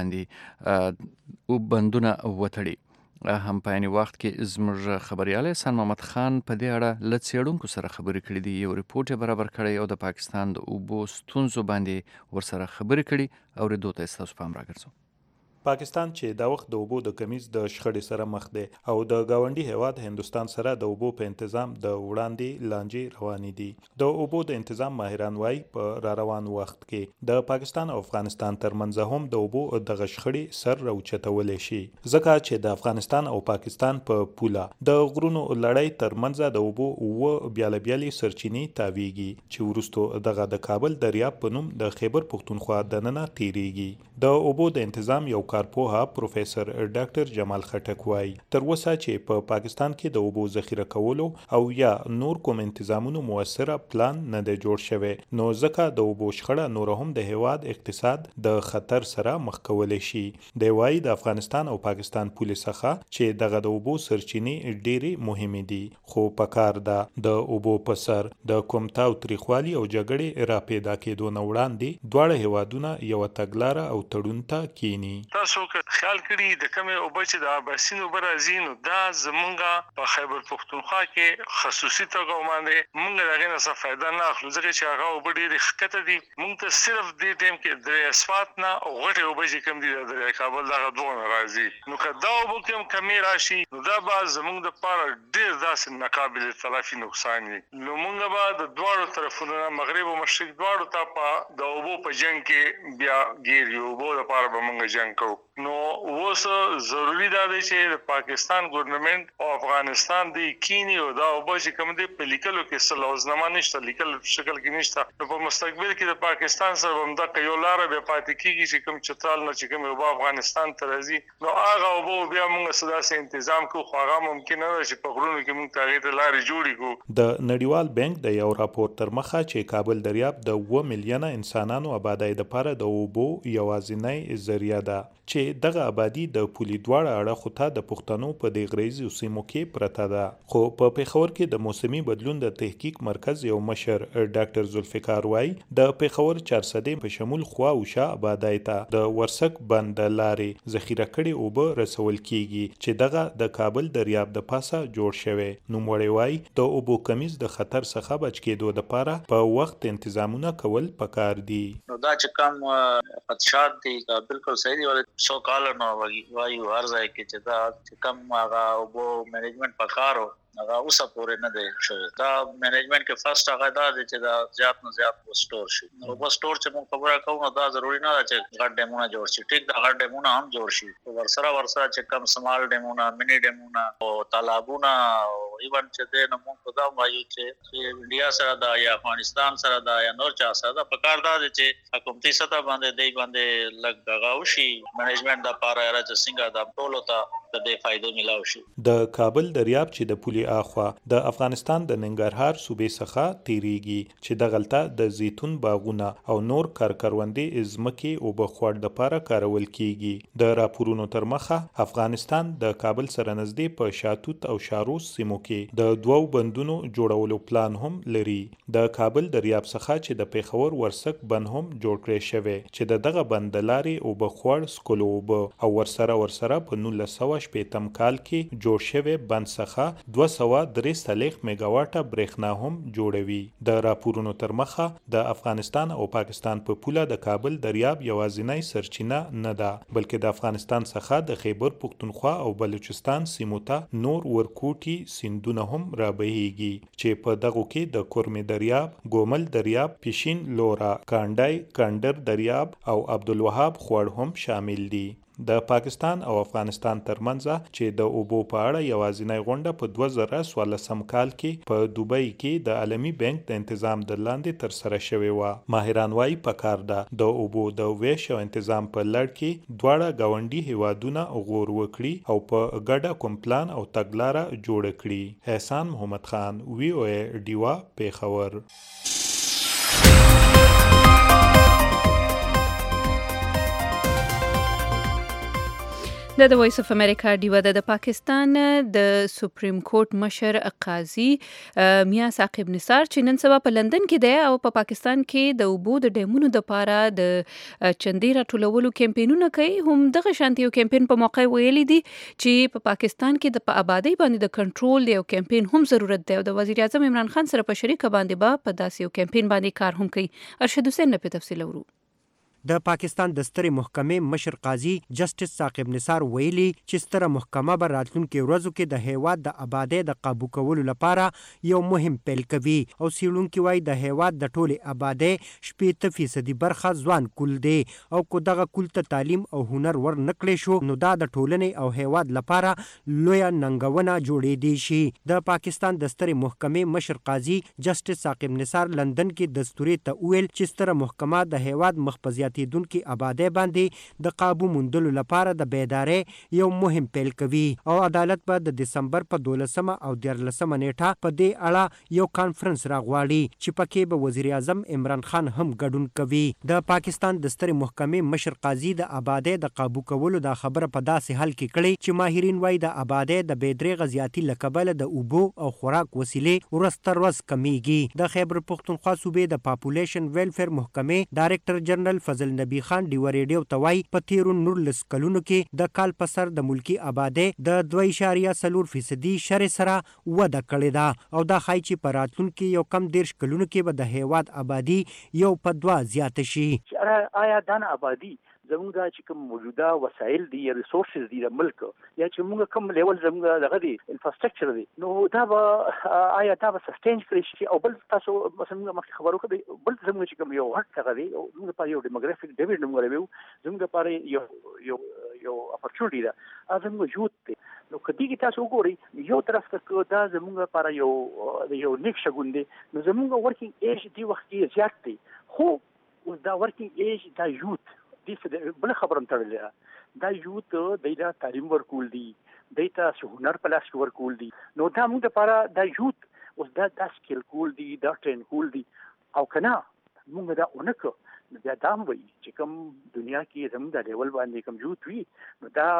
باندې بندونه وتړي. هم په عین وخت کې زموږ خبريال احسان محمد خان په دې اړه له څېړونکو سره خبرې کړې دي. یو ریپورت یې برابر کړی او د پاکستان د اوبو ستونزو باندې ورسره خبرې کړي او ریدو ته ستاسو پام راګرځو. پاکستان چې دا وخت د اوبو د کمیز د شخړې سره مخ دی او د گاونډي هیواد هندوستان سره د اوبو په تنظیم د وړاندې لانجې روانې دي. د اوبو د تنظیم ماهران وايي په را روان وخت کې د پاکستان او افغانستان ترمنځ هم د اوبو د شخړې سر راوچتول شي ځکه چې د افغانستان او پاکستان په پوله د غرونو لړۍ ترمنځ د اوبو و بیاله بیالي سرچینې تاویږي چې ورستو دغه د کابل دریاب په نوم د خیبر پښتونخوا دننه تیریږي. د اوبو د تنظیم یو کارپوها پروفیسور ډاکټر جمال خټک وايي تر اوسه چې په پا پاکستان کې د اوبو ذخیره کولو او یا نور کوم تنظیمونو موثره پلان نه دی جوړ شوی نو ځکه د اوبو شخړه نور هم د هیواد اقتصاد د خطر سره مخ کولی شي. دی وايي د افغانستان او پاکستان پولیس څخه چې دغه د اوبو سرچینې ډېرې مهمې دي خو پکار ده د اوبو په سر د کوم تاو تریخوالي او جګړې را پیدا کېدو نه وړاندې دواړه هیوادونه یو تګلاره او تړون ته کینی. تاسو که خیال کړی د کومه اوبه چې د اباسین اوبه راځي نو دا زمونږه په خیبر پښتونخوا کې خصوصي توګه باندې مونږ دغه نه څه فائدہ نه اخلو ځکه چې هغه اوبه ډېرې ښکته دي. مونږ ته صرف دې ټیم کې د اسفات نه او غټې اوبه چې کوم دي د کابل دغه دوه راځي نو که دا اوبه کوم کمی راشي نو دا به زمونږ د پاره ډېر داسې ناقابل تلافي نقصان وي. نو مونږ به د دواړو طرفونو مغرب او مشرق دواړو ته په د اوبو په جنگ کې بیا ګیر یو اوبو د پاره به مونږ جنگ کوو. نو اوس ضروری دا دی چې د پاکستان ګورنمنت او افغانستان د کینی او دا اوبه چې کوم دي په لیکلو کې سلوزنامه نشته لیکل شکل کې نشته نو په مستقبل کې د پاکستان سره هم د یو لار به پاتې کیږي چې کوم چترال نه چې کوم اوبه افغانستان ته راځي نو هغه اوبه بیا موږ سدا سه تنظیم کوو خو هغه ممکن نه چې په غرونو کې موږ تاغې ته لارې جوړې کوو. د نړیوال بانک د یو راپور تر مخه چې کابل دریاب د اوه میلیونه انسانانو آبادی لپاره د اوبو یوازینی ذریعہ ده چې دغه آبادی د پولي دواړه اړخو ته د پښتنو په دې غریزي سیمو کې پرته ده. خو په پیښور کې د موسمي بدلون د تحقیق مرکز یو مشر ډاکټر ذوالفقار وای د پیښور چارسدې په شمول خوا او شا آبادی ته د ورسک بند لارې ذخیره کړي اوبه رسول کیږي چې دغه د کابل دریاب د پاسه جوړ شوی. نوموړی وای د اوبو کمیز د خطر څخه بچ کېدو لپاره په وخت تنظیمونه کول پکار دي. نو دا چې کوم خدشات دي بالکل صحیح دي سو کال نو وایي هر ځای کې چې دا چې کوم هغه اوبو مینجمنت پکارو هغه اوسه پورې نه دی شوی. دا مینجمنت کې فرست هغه دا چې دا زیات نه زیات سٹور شي. نو په سٹور چې موږ خبره کوو نو دا ضروری نه ده چې غټ ډیمونه جوړ شي. ټیک دا غټ ډیمونه هم جوړ شي ورسره ورسره چې کوم سمال ډیمونه منی ډیمونه او تالابونه او ایون چې د نمون په دا وایو چې انډیا سره دا یا افغانستان سره دا یا نور چا سره دا په کار دا چې حکومتي سطح باندې دی باندې لګ دغه شي منیجمنت د پاره را چې څنګه د ټولو ته د دې فائدې ملاو شي. د کابل دریاب چې د پولي اخوا د افغانستان د ننګرهار صوبې څخه تیریږي چې د غلطه د زیتون باغونه او نور کارکروندې ازمکه او بخوړ د پاره کارول کیږي. د راپورونو تر مخه افغانستان د کابل سره نږدې په شاتوت او شاروس سیمو کې د دوو بندونو جوړولو پلان هم لري. د کابل دریاب څخه چې د پیښور ورسک بند هم جوړ کړی شوی چې د دغه بند لاري او بخوړ سکولوب او ورسره ورسره په نولس سوه شپږم کال کې جوړ شوی بند څخه دوه سوه درې څلوېښت میگاواټه برېښنا هم جوړوي. د راپورونو تر مخه د افغانستان او پاکستان په پوله د کابل دریاب یوازینی سرچینه نه ده بلکې د افغانستان څخه د خیبر پختونخوا او بلوچستان سیمو ته نور ورکوټي سیندونه هم رابهیږي چې په دغه کې د کورمې دریاب، ګومل دریاب، پیشین لورا، کانډای، کاندر دریاب او عبدالوهاب خوړ هم شامل دي. د پاکستان او افغانستان ترمنځ چې د اوبو په اړه یوازینی غونډه په دوه زره څوارلسم کال کې په دوبۍ کې د عالمي بانک د تنظیم د لاندې تر سره شوې و. ماهران وايي پکار ده د اوبو د ویش او تنظیم په لړ کې دواړه گاونډي هیوادونه غور وکړي او په ګډه کوم پلان او تګلارې جوړ کړي. احسان محمد خان، وی او ای ډیوا، پیښور. د وایس اف امریکا ډیوا د پاکستان د سپریم کورټ مشر قاضي میا ثاقب نثار چې نن سبا په لندن کې دی او په پاکستان کې د اوبو د ډیمونو د پاره د چندې راټولولو کمپینونه کوي. هم دغه شانتي یو کمپین په موقع ویلي دي چې په پاکستان کې د آبادی باندې د کنټرول یو کمپین هم ضرورت دی او د وزیر اعظم عمران خان سره په شریکه باندې به په داسې یو کمپین باندې کار هم کوي. ارشد حسین په تفصیل ورو. د پاکستان د سترې محکمې مشر قاضي جسټس ثاقب نثار ویلي چې ستره محکمه به راتلونکي ورځو کې د هیواد د آبادۍ د قابو کولو لپاره یو مهم پیل کوي او څېړونکي وایي د هیواد د ټولې آبادۍ شپېته فیصدي برخه ځوان کول دی او که دغه کول ته تعلیم او هنر ور نه کړی شو نو دا د ټولنې او هیواد لپاره لویه ننګونه جوړېدی شي. د پاکستان د سترې محکمې مشر قاضي جسټس ثاقب نثار لندن کې دستوري ته وویل چې ستره محکمه د هیواد مخ تیدونکو آبادی باندې د قابو موندلو لپاره د بیدارۍ یو مهم پیل کوي او عدالت به د دسمبر په دولسمه او دیارلسمه نیټه په دې اړه یو کانفرنس راغواړي چې پکې به وزیر اعظم عمران خان هم ګډون کوي. د پاکستان د سترې محکمې مشر قاضي د آبادی د قابو کولو دا خبره په داسې حال کې کړي چې ماهرین وایي د آبادی د بېدریغه زیاتی له کبله د اوبو او خوراک وسیلې ورځ تر ورځ کمیږي. د خیبر پختونخوا صوبې د پاپولیشن ویلفیر محکمې ډایرکټر جنرال فضل نبی خان ډیوا ریډیو ته وایي په تیرو نولس کلونو کې د کال په سر د ملکی آبادۍ د دوه اعشاریه څلور فیصدي شرې سره وده کړې ده او دا ښایي چې په راتلونکي یو کم دېرش کلونو کې به د هیواد آبادي یو په دوه زیاته شي. آیا دا آبادي زموږ دا چې کوم موجوده وسایل دي یا ریسورسز دي د ملک یا چې موږ کوم لیول زموږ دغه دی انفراستراکچر دی نو دا به آیا دا به سسټین کړی شي او بل تاسو مثلا مخکې خبرو کړی بل زموږ چې کوم یو غټ څه دی موږ په یو ډیموګرافیک ډیویډ موږ راویو زموږ لپاره یو یو یو اپورچونټی ده زموږ یوت دی نو کدی کې تاسو وګورئ یو طرف ته دا زموږ لپاره یو یو نیک شګون دی نو زموږ ورکینګ ایج دی وخت کې زیات دی خو اوس دا ورکینګ ایج دا یوت بل خبرم تړلې دا یوت د تعلیم ورکول دي د تاسو هنر په لاس کې ورکول دي نو دا موږ لپاره دا یوت اوس دا د سکیل کول دي دا ټرین کول دي او کنه موږ دا اونکو بیا دا هم وایي چې کوم دنیا کې زموږ د لیول باندې کوم یوت وي نو دا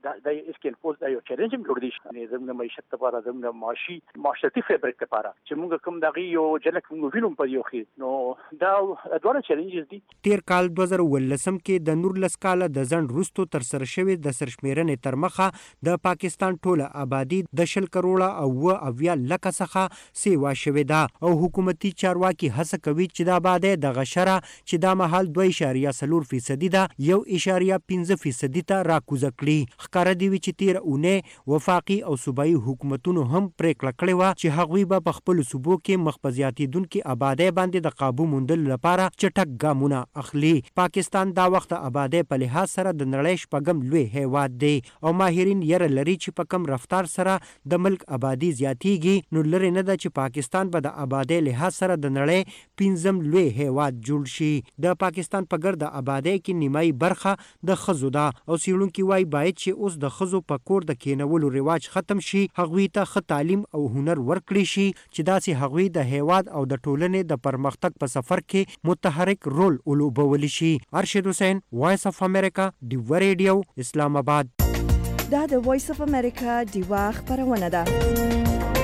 د اسکیل پوز دا یو چیلنج هم جوړ دی چې زموږ معیشت لپاره زموږ معاشي معاشرتي فیبریک لپاره چې موږ کوم دغه یو جلک موږ وینم په یو کې نو دا ډول چیلنجز دي. تیر کال دوه زره ولسم کې د نورلس کاله د ځنډ وروسته تر سره شوې د سرشمیرنې تر مخه د پاکستان ټوله آبادي د شل کروړه او اوه اویا لکه څخه سیوا شوې ده او حکومتي چارواکي هڅه کوي چې د آبادۍ دغه شرح چې دا دا مهال دوه اشاریه څلور فیصدي ده یو اشاریه پنځه فیصدي ته راکوزه کړي. ښکاره دي وي چې تېره اونۍ وفاقي او صوبایي حکومتونو هم پرېکړه کړې وه چې هغوی به په خپلو صوبو کې مخ په زیاتېدونکي آبادۍ باندې د قابو موندلو لپاره چټک ګامونه اخلي. پاکستان دا وخت د آبادۍ په لحاظ سره د نړۍ شپږم لوی هیواد دی او ماهرین یره لري چې په کم رفتار سره د ملک آبادي زیاتیږي نو لري نه ده چې پاکستان به د آبادۍ لحاظ سره د نړۍ پنځم لوی هیواد جوړ شي. د پاکستان په ګرد آبادۍ کې نیمایي برخه د ښځو ده او څېړونکي وایي باید چې اوس د ښځو په کور د کینولو رواج ختم شي، هغوی ته ښه تعلیم او هنر ورکړي شي چې داسې هغوی د هیواد او د ټولنې د پرمختګ په سفر کې متحرک رول ولوبولی شي. ارشد حسین، وایس اف امریکا، ډیوه ریډیو، اسلام آباد. دا د وایس اف امریکا ډیوه خپرونه ده.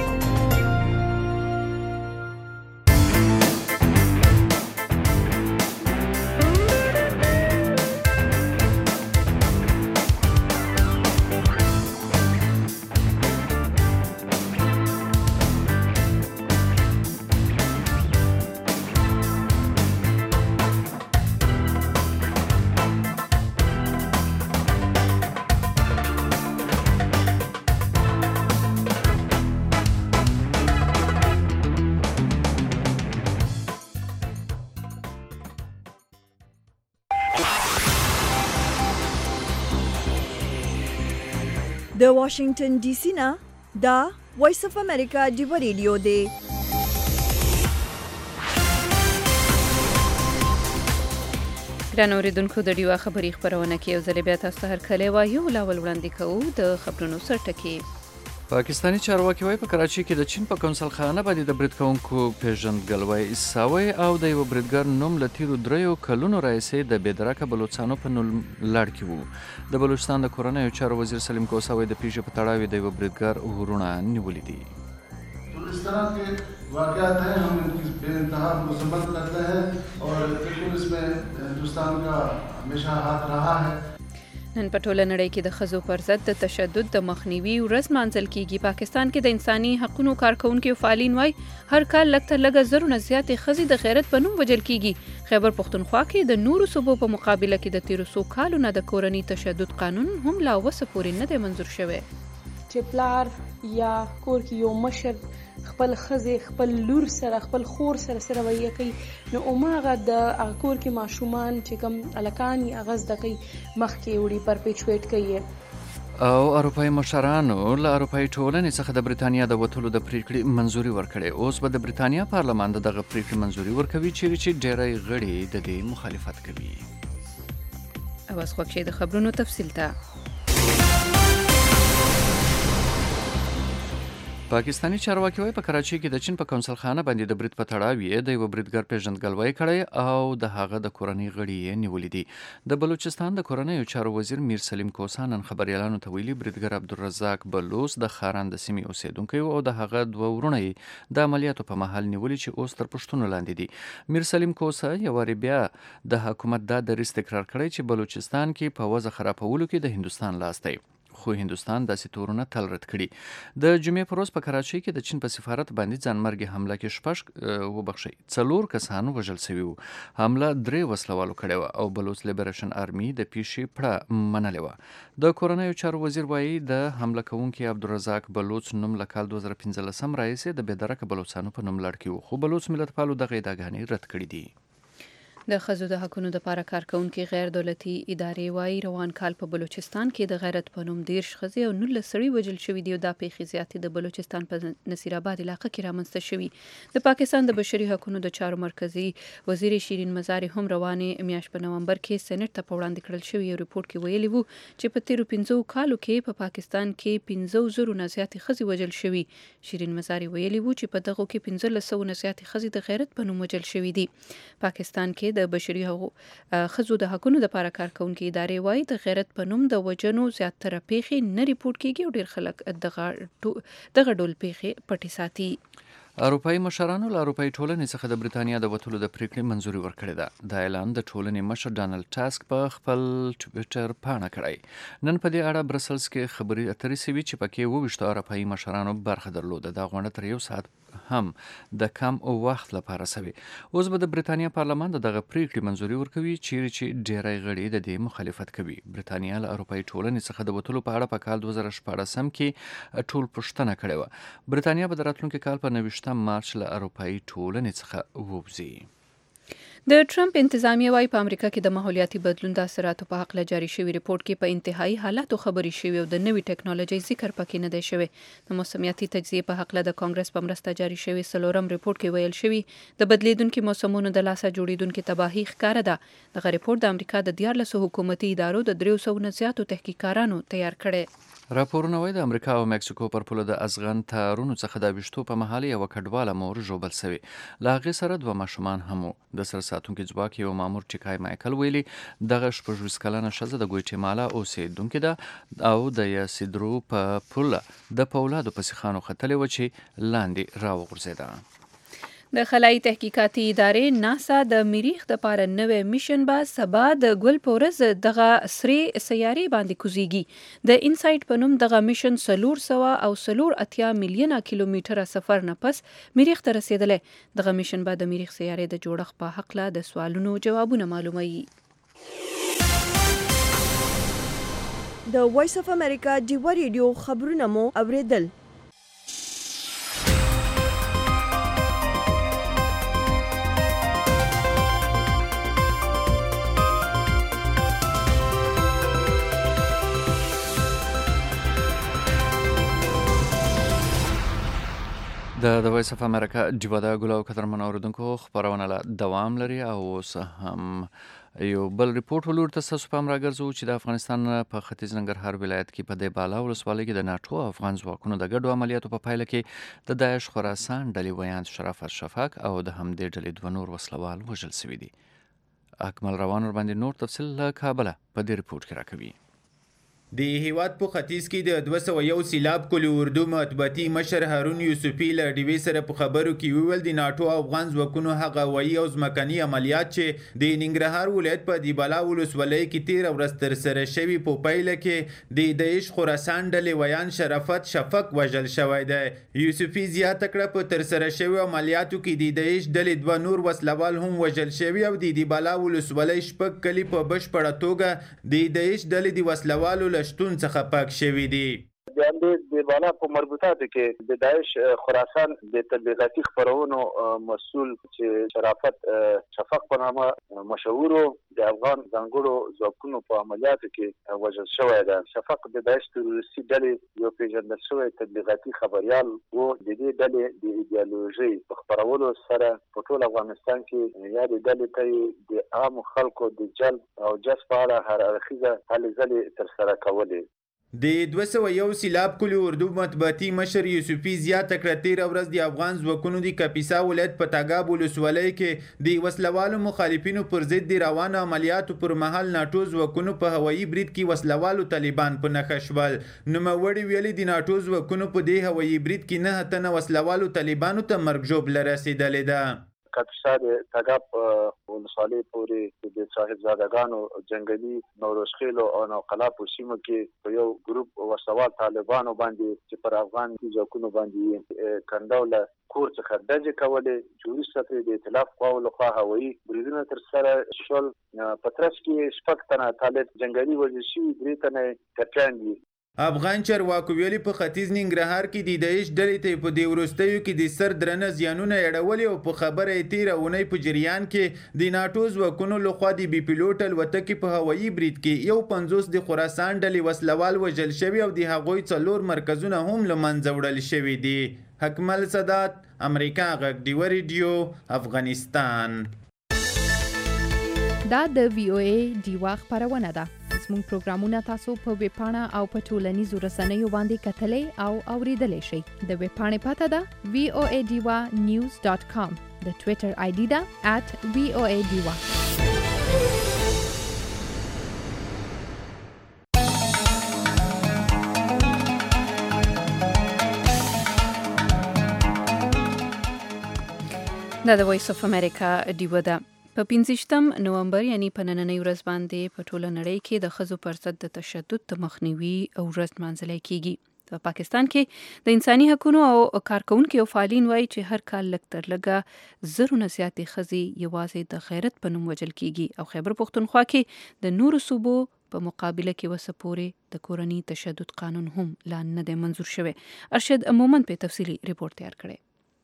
د واشنگټن ډي سي نه دا وایس اف امریکا ډیوه ریډیو دی. ګرانو اوریدونکو د ډیوه خبري خپرونه کې یو ځل بیا تاسو ته هرکلی وایو. لاول وړاندې کوو د خبرونو سرټکي. پاکستانی چارواکي وایي په کراچۍ کې د چین په کنسل خانه باندې د برید کوونکو پیژندګلوي ساوی او د یو بریدګر نوم له تیرو دریو کلونو راهیسې د بېدرکه بلوچستانو په نوم لړ کې وو. د بلوچستان د کورنیو چارو وزیر سلیم کوسه وایي د پیښې په تړاو د یو بریدګر ورونه نیولي دي. इस तरह के वाक़यात हैं, हम इनकी बेइंतहा मुसम्मत करते हैं और बिल्कुल इसमें हिंदुस्तान का हमेशा हाथ रहा है. نن په ټوله نړۍ کې د ښځو پر ضد د تشدد د مخنیوي ورځ لمانځل کیږي. پاکستان کې د انساني حقوقو کارکونکو فعالین وایي هر کال لږ تر لږه زرونه زیاتې ښځې د غیرت په نوم وژل کیږي. خیبر پښتونخوا کې د نورو صوبو په مقابله کې د تیرو څو کالو نه د کورني تشدد قانون هم لا اوسه پورې نه دی منظور شوی. چې پلار یا کور کې یو مشر خپل ښځې خپل لور سره خپل خور سره سره وایي کوي نو هماغه د هغه کور کې ماشومان چې کوم هلکان یې هغه زده کوي مخکې وړي پرپیچویټ کوي. او اروپایي مشرانو له اروپایي ټولنې څخه د بریتانیا د وتلو د پریکړې منظوري ورکړې. اوس به د بریتانیا پارلمان د دغه پریکړې منظوري ورکوي چیرې چې ډېری غړي د دې مخالفت کوي. اوس خوښ شئ د خبرونو تفصیل ته. پاکستانی چارواکي وایي په کراچۍ کې د چین په کنسل خانه باندې د برید په تړاو یې د یو بریدګر پیژندګلوي کړی او د هغه د کورنۍ غړي یې نیولي دي. د بلوچستان د کورنیو چارو وزیر میر سلیم کوسه نن خبریالانو ته ویلي بریدګر عبدالرزاق بلوچ د خاران د سیمې اوسیدونکی او د هغه دوه ورونه یې د عملیاتو په مهال نیولي چې اوس تر پوښتنو لاندې دي. میر سلیم کوسه یو وارې بیا د حکومت دا دریځ تکرار کړی چې بلوچستان کې په وضع خرابولو کې د هندوستان لاس دی. خو هندوستان داسې تورونه تل رد کړي. د جمعې په ورځ په کراچۍ کې د چین په سفارت باندې ځانمرګي حمله کې شپږ وبخښئ څلور کسان وژل شوي وو. حمله درې وسلوالو کړې وه او بلوچ لیبریشن آرمي د پیښې پړه منلې وه. د کورنیو چارو وزیر وایي د حمله کوونکي عبدالرزاق بلوچ نوم له کال دوه زره پنځلسم راهیسې د بېدرکه بلوچستانو په نوم لړ کې وو خو بلوچ ملتپالو دغه ادعاګانې رد کړي دي. د ښځو د حقونو دپاره کارکونکي غیر دولتي ادارې وایي روان کال په بلوچستان کې د غیرت په نوم دېرش ښځې او نولس سړي وژل شوي دي او دا پیښې زیاتې د بلوچستان په نصیر آباد علاقه کې رامنځته شوي. د پاکستان د بشري حقونو د چارو مرکزي وزیر شیرین مزاري هم روانې میاشت په نومبر کې سېنټ ته په وړاندې کړل شوي یو ریپورټ کې ویلي وو چې په تیرو پنځو کالو کې په پاکستان کې پنځه زرو نه زیاتې ښځې وژل شوي. شیرین مزاري ویلي وو چې په دغو کې پنځلس سوه نه زیاتې ښځې د غیرت په نوم وژل شوي دي. پاکستان کې د بشري حقوقو ښځو د حقونو لپاره کارکونکي ادارې وایي د غیرت په نوم د وژنو زیاتره پیښې نه ریپورټ کیږي او ډېر خلک دغه دغه ډول پیښې پټې ساتي. اروپایي مشرانو له اروپایي ټولنې څخه د بریتانیا د وتلو د پریکړې منځوري ورکړې ده. دا اعلان د ټولنې مشر ډانلډ ټاسک په خپل ټویټر پاڼه کړی. نن په دې اړه برسلز کې خبري اترې سوي چې پکې وویشت اروپایي مشرانو برخه درلوده. دا غونډه تر یو ساعت هم د کم وخت لپاره سوي. اوس به د بریتانیا پارلمان دغه پریکړې منځوري ورکوي چیرې چې ډیری غړي د دې مخالفت کوي. بریتانیا له اروپایي ټولنې څخه د وتلو په اړه په کال دوه زره شپاړسم کې ټول پوښتنه کړې وه. بریتانیا به د راتلونکي کال په نوي مارچ له اروپایي ټولنې څخه ووځي. د ټرمپ انتظامیه وايي په امریکا کې د ماحولیاتي بدلون د اثراتو په حق جاری شوی ریپورت کې په انتهایی حالاتو خبرې شوي او د نوې ټکنالوژي ذکر پکې نه دی شوی. د موسمیاتي تجزیې په حق له د کانګرس په مرسته جاری شوی څلورم ریپورت کې ویل شوی د بدلیدونکو موسمونو د لاسه جوړیدونکو تباهي ښکاره ده. دغه ریپورت د امریکا د دیارلسو حکومتي ادارو د دریو سوو نه زیاتو تحقیقاتانو تیار کړي. راپورونه وایي د امریکا او مکسیکو پر پوله د ازغن تارونو څخه د ویشتو په مهال یوه کډواله مور ژوبل سوي. له هغې سره دوه ماشومان هم وو. د سر ساتونکي ځواک یو مامور ټیکای مایکل ویلي دغه شپږ ویشت کلنه ښځه د ګویټیمالا اوسېدونکې ده او د یاسیدرو په پوله د پولادو په سیخانو ختلې وه چې لاندې راوغورځېده. د خلایي تحقیقاتي ادارې ناسا د مریخ د پاره نوې میشن به سبا د ګل پورز دغه سری سیارې باندې کوزيږي. د انسایټ په نوم دغه میشن سلور سوا او سلور اتیا میلیونه کیلومتره سفر نه پس مریخ ته رسیدلې. دغه میشن به د مریخ سیارې د جوړښت په حق له د سوالونو جوابونه معلوموي. د وایس اف امریکا ډیو ریډیو خبرونه مو اوریدل. د د وایس اف امریکا ډیو د ګلو قدرمن اوریدونکو خبرونه له دوام لري او اوس هم یو بل ریپورت ولور ته تاسو پام راګرځو چې د افغانستان په ختیځ ننګرهار ولایت کې په دې بالا ولسوالۍ کې د ناټو افغان ځواکونو د ګډو عملیاتو په پایله کې د داعش خراسان ډلې ویاند شرافت شفاق او د همدې ډلې دوه نور وسلوال وژل شوي دي. اکمل روان ور باندې نور تفصیل له کابله په دې ریپورت کې راکوي. د هیواد په ختیځ کې د دوه سوه یو سیلاب کلي اردو مطبوعاتي مشر هارون یوسفي له ډیوې سره په خبرو کې وویل د ناټو افغان ځواکونو هغه هوایي او ځمکني عملیات چې د ننګرهار ولایت په دیبالا ولسوالۍ کې تېره ورځ ترسره شوي په پایله کې د داعش خراسان ډلې ویان شرافت شفق وژل شوی دی. یوسفي زیاته کړه په ترسره شویو عملیاتو کې د داعش ډلې دوه نور وسلوال هم وژل شوي او د دیبالا ولسوالۍ شپږ کلي په بشپړه توګه د داعش ډلې د وسلوالو شتون څخه پاک شوی دی. د بالا په مربوطاتو کې د داعش خراسان د تبلیغاتي خبرونو مسؤل چې شرافت شفق په نامه مشهور د افغان ځانګړو ځواکونو په عملیاتو کې وژل شوی دی. شفق د داعش تروریستي ډلې یو پیژندل شوی تبلیغاتي خبریال و. د دې ډلې د ایدیالوژي په خپرولو سره په ټول افغانستان کې یا د ډلې ته د عام خلکو د جلب او جذب په اړه هر اړخیزه هلې ځلې ترسره کولې. د دوه سوه یو سیلاب کلي اردو مطبوعاتي مشر یوسفي زیاته کړه تېره ورځ د افغان ځواکونو د کاپیسا ولایت په تګاب ولسوالۍ کې د وسلوالو مخالفینو پر ضد د روانو عملیاتو پر مهال ناټو ځواکونو په هوایي برید کې وسلوالو طالبان په نښه شول. نوموړي ویلي د ناټو ځواکونو په دې هوایي برید کې نه تنه وسلوالو طالبانو ته مرګ ژوبله رسېدلې ده. کاپیسا د تګاب ولسوالۍ پورې د صاحبزادګانو جنګلي نوروزخیلو او نوقلا په سیمو کې په یو ګروپ وسوال طالبانو باندې چې پر افغان ځواکونو باندې کنډوله کور څخه ډزې کولې چې وروسته پرې د ائتلاف قواو لخوا هوایي بریدونه ترسره شول. په ترڅ کې شپږ تنه طالب جنګلي وژل شوي، درې تنه ټپیان دي. افغان چارواکو ویلي په ختیځ ننګرهار کې د داعش ډلې ته په دې وروستیو کې د سر درنه زیانونه اړولي او په خبره یې تېره اونۍ په جریان کې د ناټو ځواکونو لخوا د بي پیلوټ الوتکې په هوایي برید کې یو پنځوس د خراسان ډلې وسلوال وژل شوي او د هغوی څلور مرکزونه هم له منځه وړل شوي دي. حکمل سادات، امریکا غږ ډیو ریډیو، افغانستان. دا د وی او ای ډیوا خبرونه ده. زموږ پروګرامونه تاسو په ویب پاڼه او په ټولنیزو رسنیو باندې کتلې او اوریدلای شئ. د ویب پاڼې پته ده وی او ای ډیوا نیوز ډاټ کام. د ټویټر آی ډي ده ات وی او ای ډیوا. دا د وایس اف امریکا ډیو ده. په پنځشتم نومبر یعنی په نننۍ ورځ باندې په ټوله نړۍ کې د ښځو پر ضد د تشدد د مخنیوي ورځ نمانځل کیږي. په پاکستان کې د انساني حقوقو او کارکونکو او فعالین وایي چې هر کال لږ تر لږه زرونه زیاتې ښځې یوازې د غیرت په نوم وژل کیږي او خیبر پښتونخوا کې د نورو صوبو په مقابله کې وسه پورې د کورني تشدد قانون هم لا نه دی منظور شوی. ارشد مومن په تفصیلی ریپورت تیار کړی.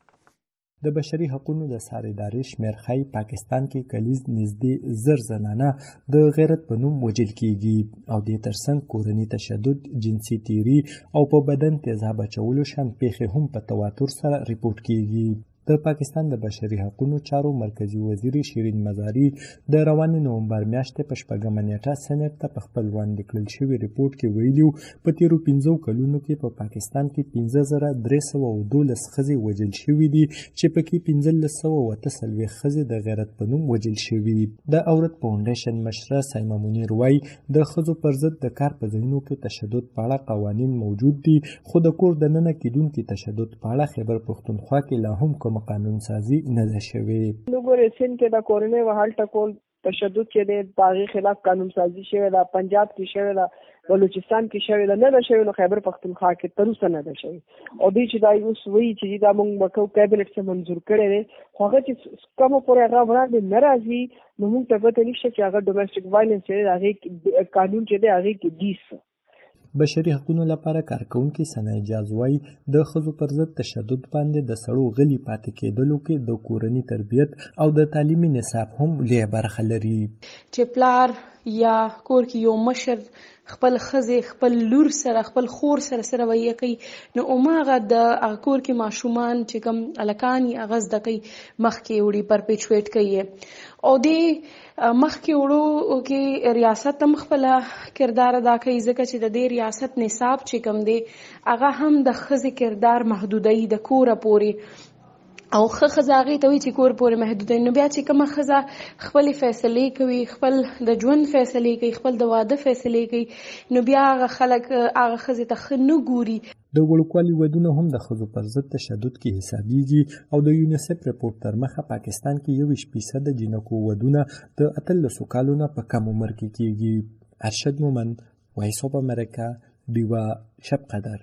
د بشري حقوقو د سارېداري شمېر ښایي پاکستان کې کلیز نږدې زر زنانه د غیرت په نوم وژل کیږي او د ترڅنګ کورني تشدد، جنسي تیري او په بدن تیزاب اچولو شان پیښې هم په تواتر سره ریپورت کیږي. د پاکستان د بشري حقوقو چارو مرکزی وزیر شیرین مزاری د روانې نومبر میاشتې په شپږمه نیټه سنټ ته په خپل وړاندې کړل شوي ریپورت کې ویلي په تیرو پنځو کلونو کې په پاکستان کې پنځه زره درې سوه او دولس ښځې وژل شوي دي چې پکې پنځلس سوه او اته څلوېښت ښځې د غیرت په نوم وژل شوي. د عورت فاونډیشن مشره سایمه منیر وایي د ښځو پر ضد د کار په ځایونو کې تشدد په اړه قوانین موجود دي، خو د کور دننه کیدونکي تشدد په اړه خیبر پښتونخوا کې لا هم کوم قانون سازي نه ده شوې. نو ګورې سین کې د کورنۍ وهل ټکول تشدد چې د باغی خلاف قانون سازي شوی ده، پنجاب کې شوی ده، بلوچستان کې شوی ده، نه ده شوی نو خیبر پښتونخوا کې تر اوسه نه ده شوی. او دوی چې دا اوس وایي چې دا موږ وکړو کابینټ څخه منظور کړی دی، خو هغه چې کوم پورې هغه وړاندې نه راځي نو موږ ته پته نشته چې هغه ډومېسټک وایلنس چې دی هغې قانون چې دی هغې کې دیس. بشري حقوقو لپاره کارکونکي ثنا اجاز وایي د ښځو پر ضد تشدد باندې د سړو غلي پاتې کېدلو کې د کورني تربیت او د تعلیمي نصاب هم لویه برخه لري. چې پلار یا کور کې یو مشر خپل ښځې خپل لور سره خپل خور سره سره وایي کوي نو هماغه د هغه کور کې ماشومان چې کوم هلکان یې هغه زده کوي مخکې وړي پرپیچویټ کوي او دې مخکې وړو کې ریاست هم خپله کردار ادا کوي ځکه چې د دې ریاست نصاب چې کوم دی هغه هم د ښځې کردار محدودوي د کوره پورې او ښه ښځه هغې ته وایي چې کور پورې محدودوي. نو بیا چې کومه ښځه خپلې فیصلې کوي، خپل د ژوند فیصلې کوي، خپل د واده فیصلې کوي، نو بیا هغه خلک هغه ښځې ته ښه نه ګوري. د وړوکوالي ودونه هم د ښځو پر ضد تشدد کې حسابیږي او د یونیسف رپورټ تر مخه پاکستان کې یوویشت فیصده جنکو ودونه د اتلسو کالو نه په کم عمر کې کیږي. ارشد مومن، وایس اف امریکا، ډیوه شب قدر.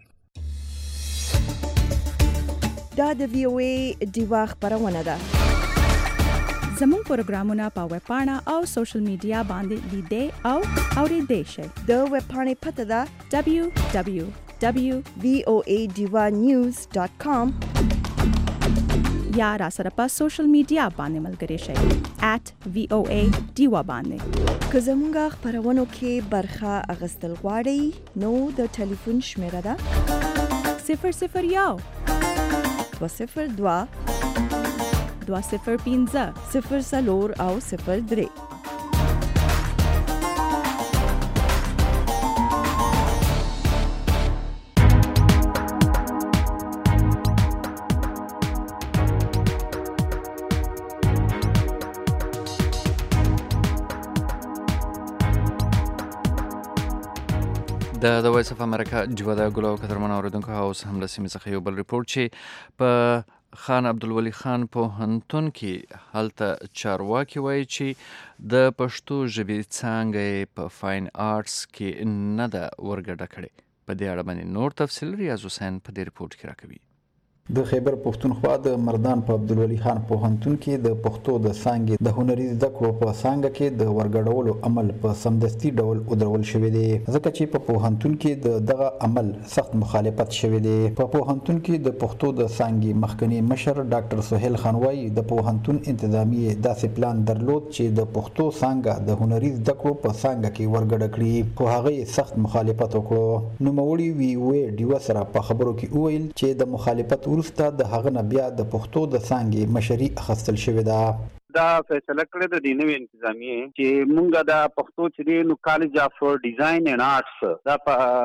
دا د وی او ای ډیوا خبرونه ده. زموږ پروګرامونه په ویب پاڼه او سوشل میډیا باندې لیدئ او اوریدئ شئ. د ویب پاڼې پته ده دبلیو دبلیو دبلیو ډاٹ وی او ای ډیوا نیوز ډاٹ کام یا را سره په سوشل میډیا باندې ملګری شئ ایٹ وی او ای ډیوا باندې. که زموږ خبرونو کې برخه اخیستل غواړئ نو د ټلیفون شمیره ده صفر صفر یو دوه صفر دوه دوه صفر پنځه صفر څلور او صفر درې. د د وایس اف امریکا جوه د ګلو قدرمن اوریدونکو اوس هم له سیمې څخه یو بل ریپورت چې په خان عبدالولي خان پوهنتون کې هلته چارواکي وایي چې د پښتو ژبې څانګه په فاین آرټس کې نه ده ورګډه کړې. په دې اړه باندې نور تفصیل ریاض حسین په دې ریپورت کې راکوي. د خیبر پښتونخوا د مردان په عبدالولي خان پوهنتون کې د پښتو د څانګې د هنري زده کړو په څانګه کې د ورګډولو عمل په سمدستي ډول ودرول شوی دی ځکه چې په پوهنتون کې د دغه عمل سخت مخالفت شوی دی. په پوهنتون کې د پښتو د څانګې مخکنی مشر ډاکټر سهیل خان وایي د پوهنتون انتظامیه داسې پلان درلود چې د پښتو څانګه د هنري زده کړو په څانګه کې ورګډه کړي، خو هغه سخت مخالفت وکړو. نوموړي وی وې ډیوه سره په خبرو کې وویل چې د مخالفت وروسته د هغه نه بیا د پښتو د څانګې مشري اخیستل شوې ده. دا فیصله کړې ده د نوې انتظامیې چې مونږ د پښتو چې دی نو کالج اف ډیزاین اینڈ آرټس دا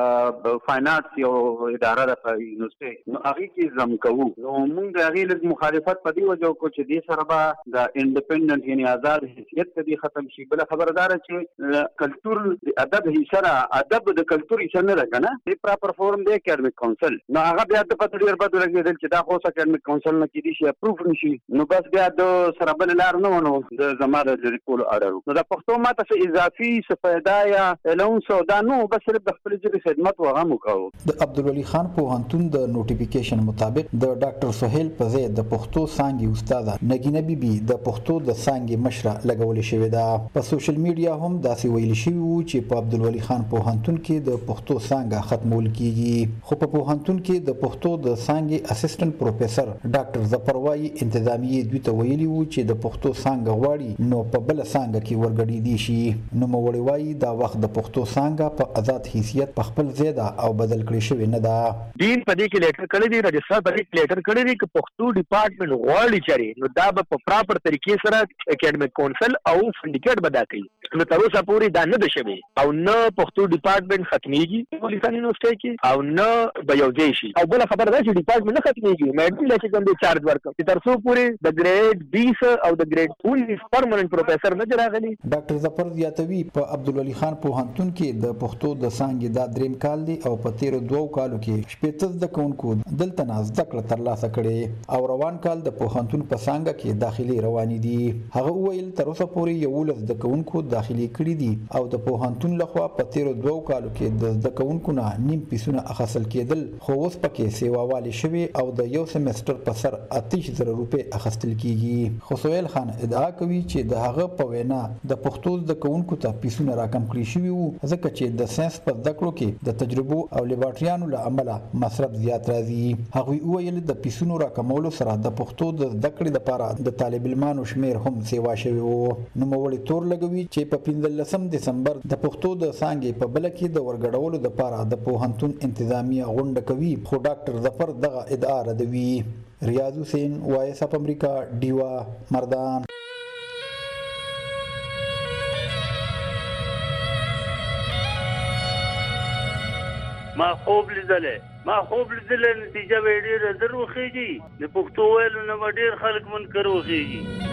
په فاین آرټس یو اداره ده په یونیورسيټي نو هغه کې زم کوو نو مونږ د هغې لږ مخالفت په دې وجه وکړو چې دې سره به د انډیپینډنټ یعنې آزاد حیثیت ته دې ختم شي بله خبره دا ده چې کلتور د ادب حصه ده ادب د کلتور حصه نه ده که نه دې پراپر فورم دی اکاډمیک کونسل نو هغه بیا د پته ډېر بد ولګېدل چې دا خو اوس اکاډمیک کونسل نه کېدای شي اپروف نه شي نو بس بیا د سره بلې لار نه ونه د زما د لرې کولو اړه نو د پښتو ماته څه اضافي څه فایده یا الونس او دا نو بس صرف د خپلې ژبې خدمت و هغه مو کوو د عبدالولي خان پوهنتون د نوټیفیکیشن مطابق د ډاکټر سهیل په ځای د پښتو څانګې استاده نګینه بیبي د پښتو د څانګې مشره لګولې شوې ده په سوشل میډیا هم داسې ویل شوي وو چې په عبدالولي خان پوهنتون کې د پښتو څانګه ختمول کیږي خو په پوهنتون کې د پښتو د څانګې اسسټنټ پروفیسور ډاکټر ظفر وایي انتظامیې دوی ته ویلي وو چې د پښتو څانګه غواړي نو په بله څانګه کې ورګډېدی شي نوموړی وایي دا وخت د پښتو څانګه په آزاد حیثیت په خپل ځای ده او بدل کړی شوې نه ده دین په دې کې لیټر کړی دی رجسټر په دې کې لیټر کړی دی چې پښتو ډپارټمنټ غواړي چاري نو دا به په پراپر طریقې سره اکیډمیک کونسل او سندیکیټ به دا کوي نو تر اوسه پورې دا نه ده شوی او نه پښتو ډپارټمنټ ختمیږي په افغانستان یونیورسيټي کې او نه به یو ځای شي او بله خبره دا چې ډپارټمنټ نه ختمیږي میډم له چې کوم دی چارج ورکړي چې تر څو پورې د ګریډ بیس او د ګریډ اوولس پرمننت پروفیسور نه دی راغلی ډاکټر ظفر زیاتوي په عبدالولي خان پوهنتون کې د پښتو د څانګې دا دریم کال دی او په تیرو دوو کالو کې شپېته زده کوونکو دلته نه زده کړه ترلاسه کړې او روان کال د پوهنتون په څانګه کې داخلي روانې دي هغه وویل تر اوسه پورې یولس زده کوونکو داخلي کړي دي او د پوهنتون لخوا په تیرو دوو کالو کې د زده کوونکو نه نیم پیسونه اخیستل کېدل خو اوس پکې سیواوالې شوې او د یو سیمسټر په سر اتیش زره روپۍ اخیستل کېږي خو سهیل خان ادعا کوي چې د هغه په وینا د پښتو زده کوونکو ته پیسونه راکم کړي شوي وو ځکه چې د ساینس په زده کړو کې د تجربو او لیبارټریانو له امله مصرف زیات راځي هغوی وویل د پیسونو راکمولو سره د پښتو د زده کړې لپاره د طالب علمانو شمیر هم سیوا شوی وو نوموړي تور لګوي چې په پنځلسم دسمبر د پښتو د څانګې په بله کې د ورګډولو لپاره د پوهنتون انتظامیه غونډه کوي خو ډاکټر ظفر دغه ادعا ردوي ریاض حسین وایس اف امریکا ډیوا مردان ما خوب لیدلې ما خوب لیدلې نتیجه به ډېره زر وخیږي د پښتو ویلو نه به ډېر خلک منکر وخیږي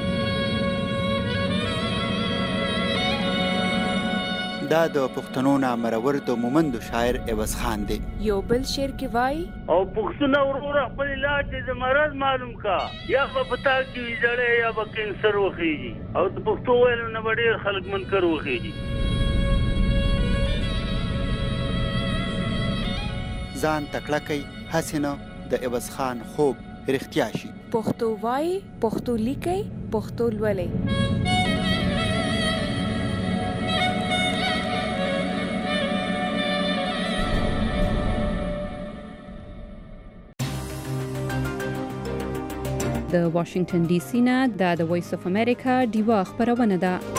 دا د پښتنو نامرور د مومندو شاعر عوض خان دی یو بل شعر کې وای او پښتون ورور خپل علاج د مرض معلوم کا یا په پتا کې ویځړې یا په کینسر وخیږي او د پښتو ویلو نه به ډېر خلک منکر وخیږي ځان تکړه کوي هسې نه د عوض خان خوب رښتیا شي پښتو وایي پښتو لیکئ پښتو لولئ د واشنگټن ډي سي نه د وایس اف امریکا ډیوا خبرونه ده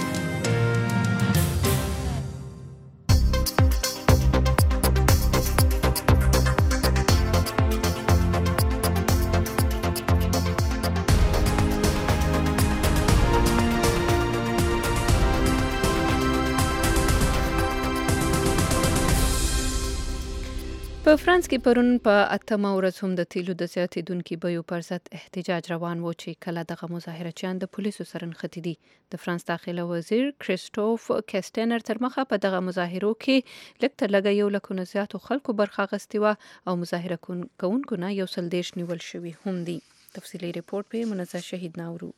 په فرانس کې پرون په اتمه ورځ هم د تیلو د زیاتېدونکي بیو پر ضد احتجاج روان و چې کله دغه مظاهرچیان د پولیسو سره نښتي دي د فرانس داخله وزیر کریسټوف کیسټنر تر مخه په دغه مظاهرو کې لږ تر لږه یو لکونه زیاتو خلکو برخه اخیستې وه او مظاهره کوونکو نه یو سل دېرش نیول شوي هم دي تفصیلي ریپورټ په منزه شهید ناورو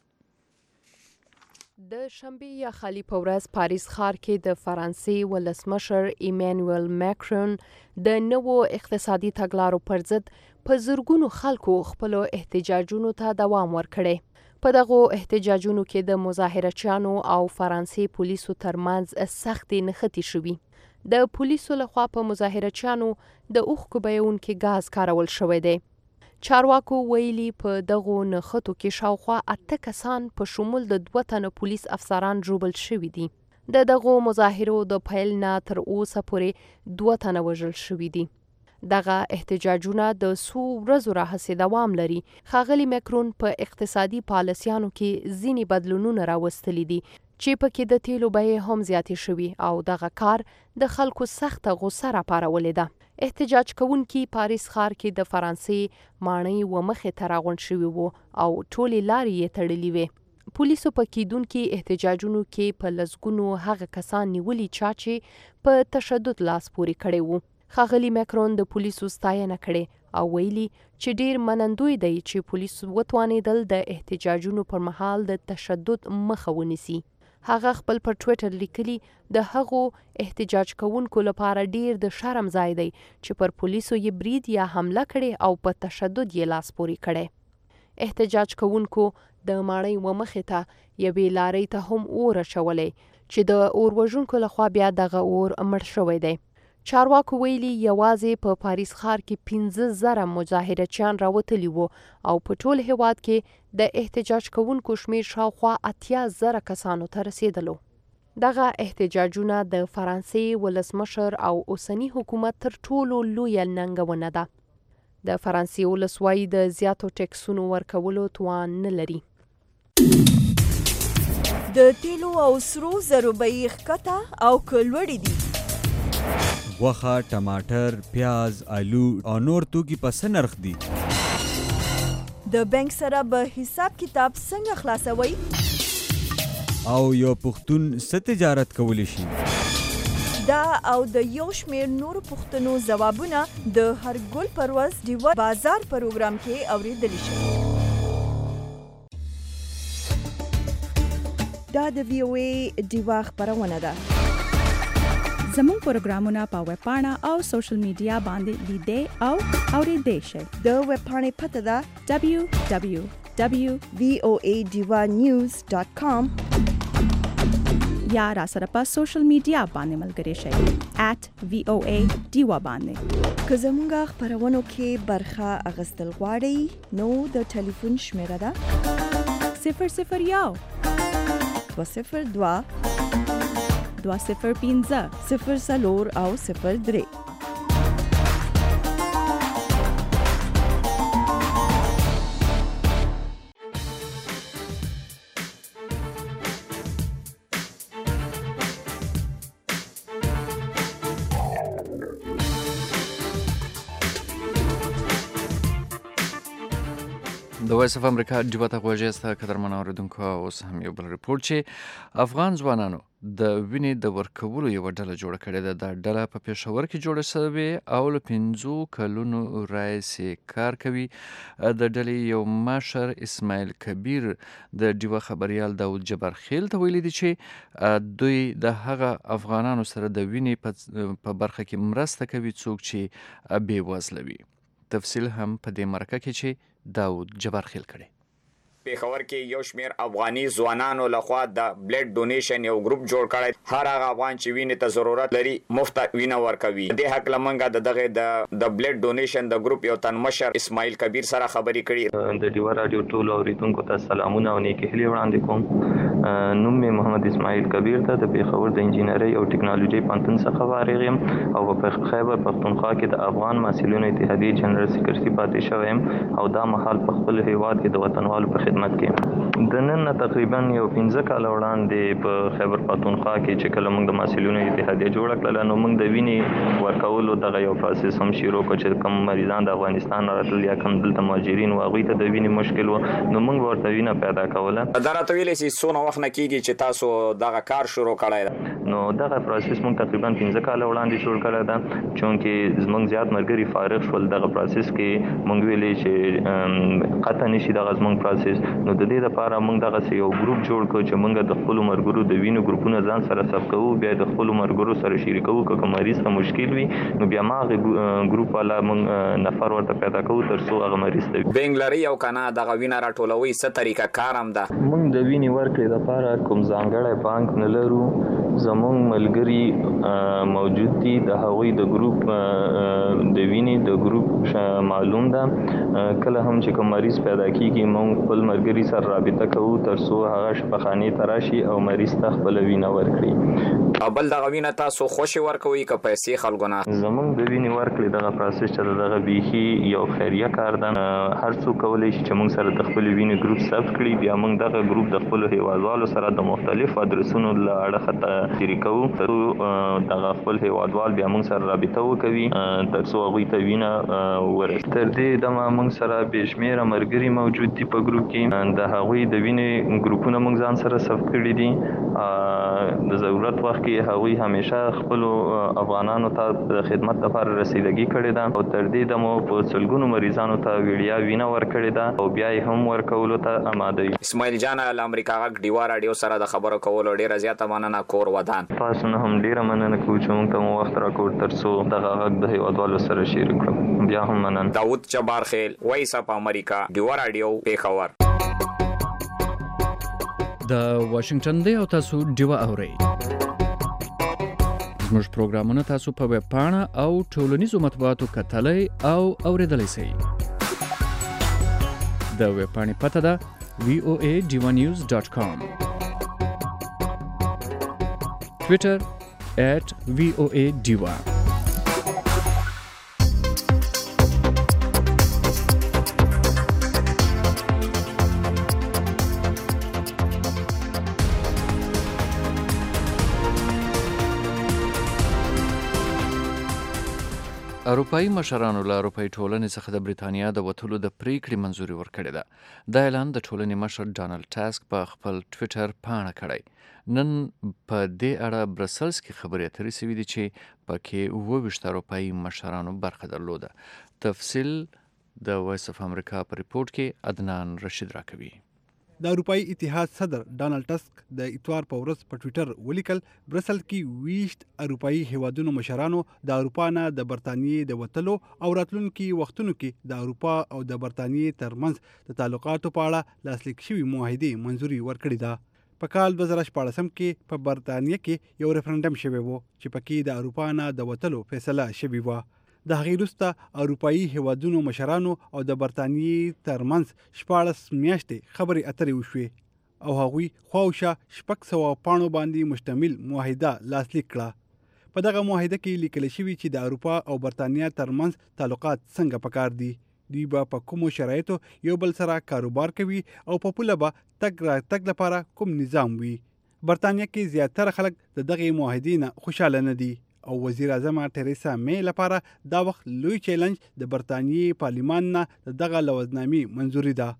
د شنبې یا خالي په ورځ پاریس ښار کې د فرانسې ولسمشر ایمانوئل ماکرون د نوو اقتصادي تګلارو پر ضد په زرګونو خلکو خپلو احتجاجونو ته دوام ورکړی په دغو احتجاجونو کې د مظاهرچیانو او فرانسې پولیسو ترمنځ سختې نښتې شوي د پولیسو لخوا په مظاهرچیانو د اوښکو بهیونکي ګاز کارول شوی دی چارواکو ویلي په دغو نښتو کې شاوخوا اته کسان په شمول د دوه تنه پولیس افسران ژوبل شوي دي د دغو مظاهرو د پیل نه تر اوسه پورې دوه تنه وژل شوي دي دغه احتجاجونه د څو ورځو راهیسې دوام لري. ښاغلي مکرون په اقتصادي پالیسیانو کې ځینې بدلونونه راوستلي دي چې پکې د تیلو بیې هم زیاتې شوي او دغه کار د خلکو سخته غوسه راپارولې ده. احتجاج کوونکي پاریس ښار کې د فرانسې ماڼۍ و مخې ته راغونډ شوي وو او ټولې لارې یې تړلې وې. پولیسو په کیدونکو احتجاجونو کې په لسګونو هغه کسان نیولي چا چې په تشدد لاس پورې کړی وو. ښاغلي مکرون د پولیسو ستاینه کړې او ویلي چې ډیر منندوی دی چې پولیس وتوانېدل د احتجاجونو پر مهال د تشدد مخه ونیسي. هغه خپل پر ټویټر لیکلي د هغو احتجاج کوونکو لپاره ډیر د شرم ځای دی چې پر پولیسو یې برید یا حمله کړې او په تشدد یې لاس پورې کړی. احتجاج کوونکو د ماڼۍ و مخې ته یوې لارۍ ته هم اور اچولی چې د اور وژونکو لخوا بیا دغه اور مړ شوی دی. چارواکو ویلي یوازې په پاریس ښار کې پنځه زره مظاهرچیان راوتلي وو او په ټول هیواد کې د احتجاج کوونکو شمیر شاوخوا اتیا زره کسانو ته رسیدلو. دغه احتجاجونه د فرانسې ولسمشر او اوسني حکومت تر ټولو لویه ننګونه ده. د فرانسې ولسوالۍ د زیاتو ټیکسونو ورکولو توان نه لري. د تیلو او سرو زرو بیې ښکته او که لوړې دي. غوښه، ټماټر، پیاز، آلو او نور توکي په څه نرخ دي؟ د بانک سره به حساب کتاب څنګه خلاصوي؟ او یو پښتون څه تجارت کولی شي؟ دا او د یو شمیر نورو پوښتنو ځوابونه د هر ګل پر ورځ ډیوه بازار پروګرام کې اوریدلی شي. دا د وی او ای ډیوه خپرونه ده. زموږ پروګرامونه په ویب پاڼه او سوشل میډیا باندې لیدئ او اوریدئ شئ. د ویب پاڼې پته ده دبلیو دبلیو دبلیو ډاٹ وی او ای ډیوا نیوز ډاټ کام یا را سره په سوشل میډیا باندې ملګری شئ ایٹ وی او ای ډیوا باندې. که زموږ خپرونو کې برخه اخیستل غواړئ نو د ټلیفون شمیره ده صفر صفر یو دوه صفر دوه دوه صفر پنځه صفر څلور او صفر درې. د وایس اف امریکا ډیوه ته غوږی یاست قدرمن اوریدونکو. اوس هم یو بل رپورټ چې افغان ځوانانو د وینې د ورکولو یوه ډله جوړه کړې ده. دا ډله په پېښور کې جوړه شوې او له پنځو کلونو راهیسې کار کوي. د ډلې یو مشر اسماعیل کبیر د ډیوه خبریال داود جبارخیل ته ویلي دي چې دوی د هغه افغانانو سره د وینې په برخه کې مرسته کوي څوک چې بې وزله وي. تفصیل هم په دې مرکه کې چې داود جبارخیل کړي. پېښور کې یو شمیر افغاني ځوانانو لخوا د بلډ ډونیشن یو ګروپ جوړ کړی. هر هغه افغان چې وینې ته ضرورت لري مفت وینه ورکوي. د حق لمنګه د دغه د بلډ ډونیشن د ګروپ یو تن مشر اسماعیل کبیر سره خبرې کړي. د ډیوا رادیو ټول اوریدونکو ته سلامونه او نیکی هیلې وړاندې کوم. نوم مې محمد اسماعیل کبیر ته د پېښور د انجینرۍ او ټکنالوژي پوهنتون څخه فارغ یم او په خیبر پښتونخوا کې د افغان محصلینو اتحادیې جنرال سکرټري پاتې شوی یم او دا مهال په خپل هیواد کې د وطنوالو په خدمت کې. د نن تقریبا یو پنځه کاله وړاندې په خیبر پښتونخوا کې چې کله موږ د محصلینو اتحادیه جوړه کړله نو موږ د وینې ورکولو دغه یو پروسس هم شروع کړ چې کوم مریضان د افغانستان راتلل یا کوم دلته مهاجرین و هغوی ته د وینې مشکل و نو موږ ورته وینه پیدا کوله. دا راته ویلی چې څونه وخت نه کېږي چې تاسو دغه کار شروع کړی ده؟ نو دغه پروسس موږ تقریبا پنځه کاله وړاندې شروع کړی ده چونکې زموږ زیات ملګري فارغ شول دغه پروسس کې. موږ ویلې چې قطع نشي دغه زموږ پروسس نو د دې لپاره موږ دغه یو ګروپ جوړ کړو چې موږ د خپلو ملګرو د وینو ګروپونه ځان سره ثبت کوو بیا د خپلو ملګرو سره شریکوو که کوم مریض ته مشکل وي نو بیا هماغه ګروپ والا موږ نفر ورته پیدا کوو تر څو هغه مریض ته بینګ لري او که نه دغه وینه راټولوئ څه طریقه کار هم ده؟ موږ د وینې ورکړې لپاره کوم ځانګړی بانک نه لرو. زموږ ملګري موجود دي، د هغوی د ګروپ د وینې د ګروپ معلوم ده. کله هم چې کوم مریض پیدا کیږي موږ خپل ملګري سره رابطه کوو تر څو هغه شفاخانې ته راشي او مریض ته خپل وینه ورکړي. او بل دغه وینه تاسو خوشي ورکوي که پیسې خلکو نه؟ زموږ د وینې ورکړې دغه پروسس چې دغه بیخي یو خیریه کار ده. هر څوک کولی شي چې موږ سره د خپل وینې ګروپ ثبت کړي، بیا موږ دغه ګروپ د خپل هیوادوالو سره د مختلفو ادرسونو له اړخه ته شریکوو تر څو دغه خپل هیوادوال بیا موږ سره رابطه وکوي تر څو هغوی ته وینه ورسي. تر دې دمه موږ سره بې شمېره ملګري موجود دي په ګروپ کې. د هغوی د وینې ګروپونه موږ ځان سره ثبت کړي دي. د ضرورت وخت کې هغوی همیشه خپلو افغانانو ته د خدمت لپاره رسیدګي کړې ده او تر دې دمو په سلګونو مریضانو ته وړیا وینه ورکړې ده او بیا یې هم ورکولو ته آماده یو. اسماعیل جان له امریکا غږ ډیوا راډیو سره د خبرو کولو ډیره زیاته مننه. کور ودان تاسو نه هم ډیره مننه کوم چې موږ ته مو وخت راکړ تر څو دغه غږ د هیوادوالو سره شریک کړم. بیا هم مننه. داود جبار خیل، وایس اپ امریکا، ډیوا راډیو، پیښور. د واشنگټن دی او تاسو ډیوا اورئ. زموږ پروګرامونه تاسو په ویب پاڼه او ټولنیزو مطبوعاتو کتلای او اوریدلای شئ. د ویب پاڼې پته ده وی او ای ډیوا نیوز ډاټ کام، ټویټر ایٹ وی او ای ډیوا. اروپایي مشرانو له اروپایي ټولنې څخه د بریتانیا د وتلو د پریکړې منځوري ورکړې ده. دا اعلان د ټولنې مشر ډانلډ ټاسک په خپل ټویټر پاڼه کړی. نن په دې اړه برسلز کې خبرې اترې شوې دي چې پکې اووه ویشت اروپایي مشرانو برخه درلوده. تفصیل د وایس اف امریکا په ریپورت کې عدنان رشید راکوي. د اروپایي اتحاد صدر ډانلډ ټسک د اتوار په ورځ په ټویټر ولیکل برسل کې ویشت اروپایي هیوادونو مشرانو د اروپا نه د برتانیې د وتلو او راتلونکي وختونو کې د اروپا او د برتانیې ترمنځ د تعلقاتو په اړه لاسلیک شوي معاهدې منځوري ورکړې ده. په کال دوه زره شپاړسم کې په برتانیې کې یو ریفرنډم شوی و چې پکې د اروپا نه د وتلو فیصله شوې وه. د هغې وروسته اروپایي هیوادونو مشرانو او د برتانیې ترمنځ شپاړس میاشتې خبرې اترې وشوې او هغوی خواوشا شپږ سوه پاڼو باندې مشتمل معاهده لاسلیک کړه. په دغه معاهده کې لیکل شوي چې د اروپا او برتانیا ترمنځ تعلقات څنګه پکار دي. دوی به په کومو شرایطو یو بل سره کاروبار کوي او په پوله به تګ راتګ لپاره کوم نظام وي. برتانیا کې زیاتره خلک د دغې معاهدې نه خوشحاله نه دي او وزیر اعظم ټریسا مې لپاره دا وخت لوی چیلنج د برتانیې پارلیمان نه د دغه لوزنامې منځوري ده.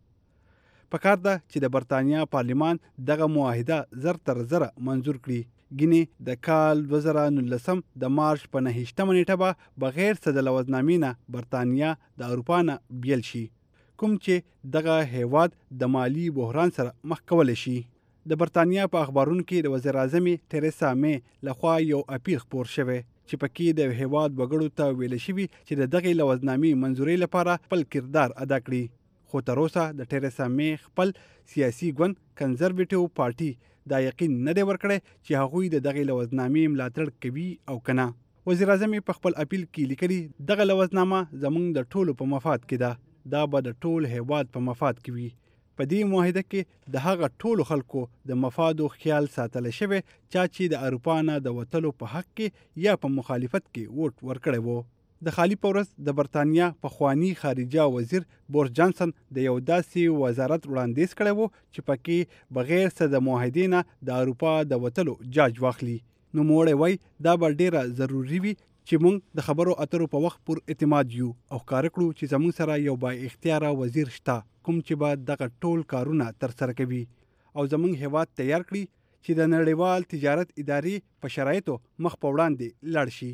پکار ده چې د برتانیا پارلیمان دغه معاهده زر تر زره منځور کړي. ګینې د کال دوه زره نولسم د مارچ په نهشتمه نیټه به بغیر څه د لوزنامې نه برتانیا د اروپا نه بیل شي، کوم چې دغه هیواد د مالی بحران سره مخ کولی شي. د برتانیا په اخبارونو کې د وزیر اعظم ټریسا مې لخوا یو اپیل خپور شوی چې پکې د هیواد وګړو ته ویل شوي چې د دغې لوزنامې منځورۍ لپاره خپل کردار ادا کړي. خو تر اوسه د ټریسا مې خپل سیاسي ګوند کنزرویټیو پارټي دا یقین نه دی ورکړی چې هغوی د دغې لوزنامې ملاتړ کوي او که نه. وزیر اعظم په خپل اپیل کې لیکلي دغه لوزنامه زموږ د ټولو په مفاد کې ده، دا به د ټول هیواد په مفاد کې وي. په دې معاهده کې د هغه ټولو خلکو د مفادو خیال ساتل شوی چا چې د اروپا نه د وتلو په حق کې یا په مخالفت کې ووټ ورکړی وو. د خالی په ورځ د برتانیا پخوانی خارجه وزیر بورس جانسن د یو داسې وزارت وړاندیز کړی وو چې پکې بغیر څه د معاهدې نه د اروپا د وتلو جاج واخلي. نو موړی وای دا به ډیره ضروري وي چې موږ د خبرو اترو په وخت پر اعتماد یو او کار کړو چې زموږ سره یو با اختیاره وزیر شته کوم چې به دغه ټول کارونه تر سره کوي او زموږ هیواد تیار کړي چې د نړیوال تجارت ادارې په شرایطو مخ په وړاندې لاړ شي.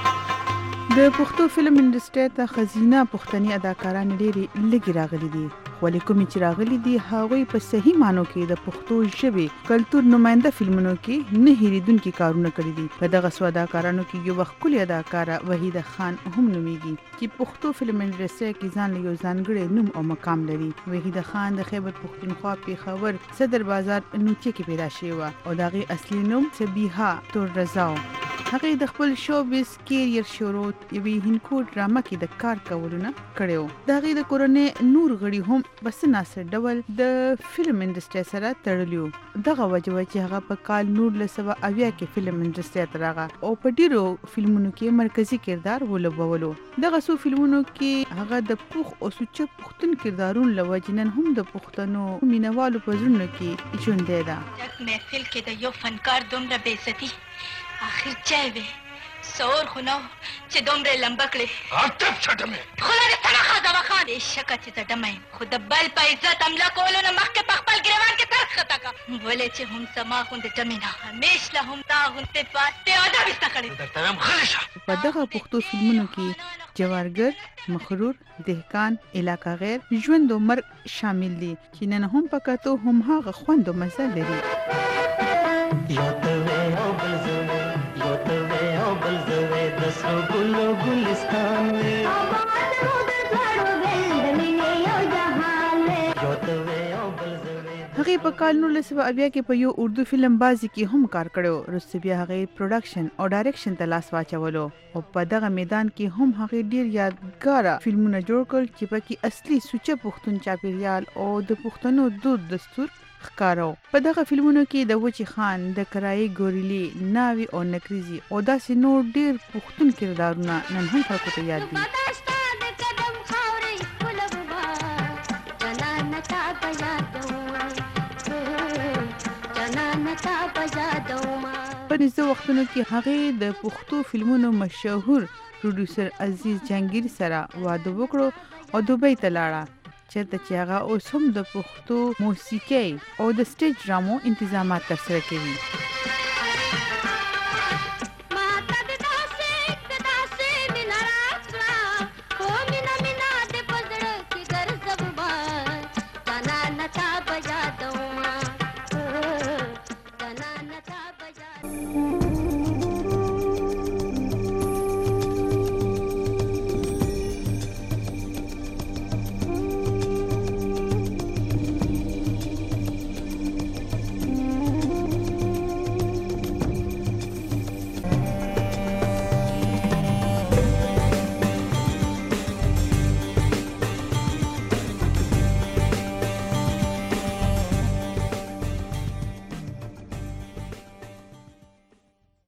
د پښتو فلم انډستری ته خزینه پښتني اداکاران ډېری لږی راغلي دي، ولې کومې چې راغلي دي هغوی په صحیح معنو کې د پښتو ژبې کلتور نماینده فلمونو کې نه هېرېدونکي کارونه کړي دي. په دغه څو اداکارانو کې یو وخت ښکلې اداکاره وحیده خان هم نومیږي چې پښتو فلم انډسټرۍ کې ځان له یو ځانګړی نوم او مقام لري. وحیده خان د خیبر پښتونخوا پېښور صدر بازار نوچې کې پیدا شوې وه او د هغې اصلي نوم سبیحه تور رضا و. هغې د خپل شوبیز کیریر شروع یوې هندکو ډرامه کې د کار کولو نه کړی و. د هغې د کورنۍ نور غړي هم په څه ناڅه ډول د فلم انډسټرۍ سره تړلي وو. دغه وجه وه چې هغه په کال نولس سوه اویا کې فلم انډسټرۍ ته راغی او په ډېرو فلمونو کې مرکزي کردار ولوبولو. دغه څو فلمونو کې هغه د پوخ او سوچه پښتون کردارونو له وجې نن هم د پښتنو مینهوالو په زړونو کې ژوندی ده. محفل کې د یو فنکار دومره بېعزتي آخر چای وې سور خو نه چې دومره لمبه کړې عطب چټه مې خو لرې سړه ښځه وخان بېشکه چې زه ډمه یم خو د بل په عزت حمله کولو نه مخکې په خپل ګریوان کې تر ښکته کړه ولې چې هم زما غوندې ډمې نه همیش له هم تا غوندې بې ادبه زده کړې درته وایم غلې شه. په دغه پښتو فلمونو کې جوارګر، مخرور، دهقان، علاقه غیر، ژوند او مرګ شامل دي چې نن هم په کتو هم هغه خوند او مزه لري. یو ته وې او بل زه وې یو ته وې او بل زه وې د سرو ګلو ګلستان وې هغې په کال نولس سوه اویا کې په یو اردو فلم بازي کې هم کار کړی و. وروسته بیا هغې پروډکشن او ډایرکشن ته لاس واچولو او په دغه میدان کې هم هغې ډېر یادګاره فلمونه جوړ کړل چې پکې اصلي سوچه پښتون چاپېریال او د پښتنو دود دستور ښکاره و. په دغه فلمونو کې د وچې خان، د کرایي ګوریلې، ناوې او نکریزي او داسې نور ډېر پښتون کردارونه نن هم خلکو ته یاد دي. په نږدې وختونو کې هغې د پښتو فلمونو مشهور پروډوسر عزیز جهانګیر سره واده وکړو او دوبۍ ته لاړه چېرته چې هغه اوس هم د پښتو موسیقۍ او د سټیج ډرامو انتظامات ترسره کوي.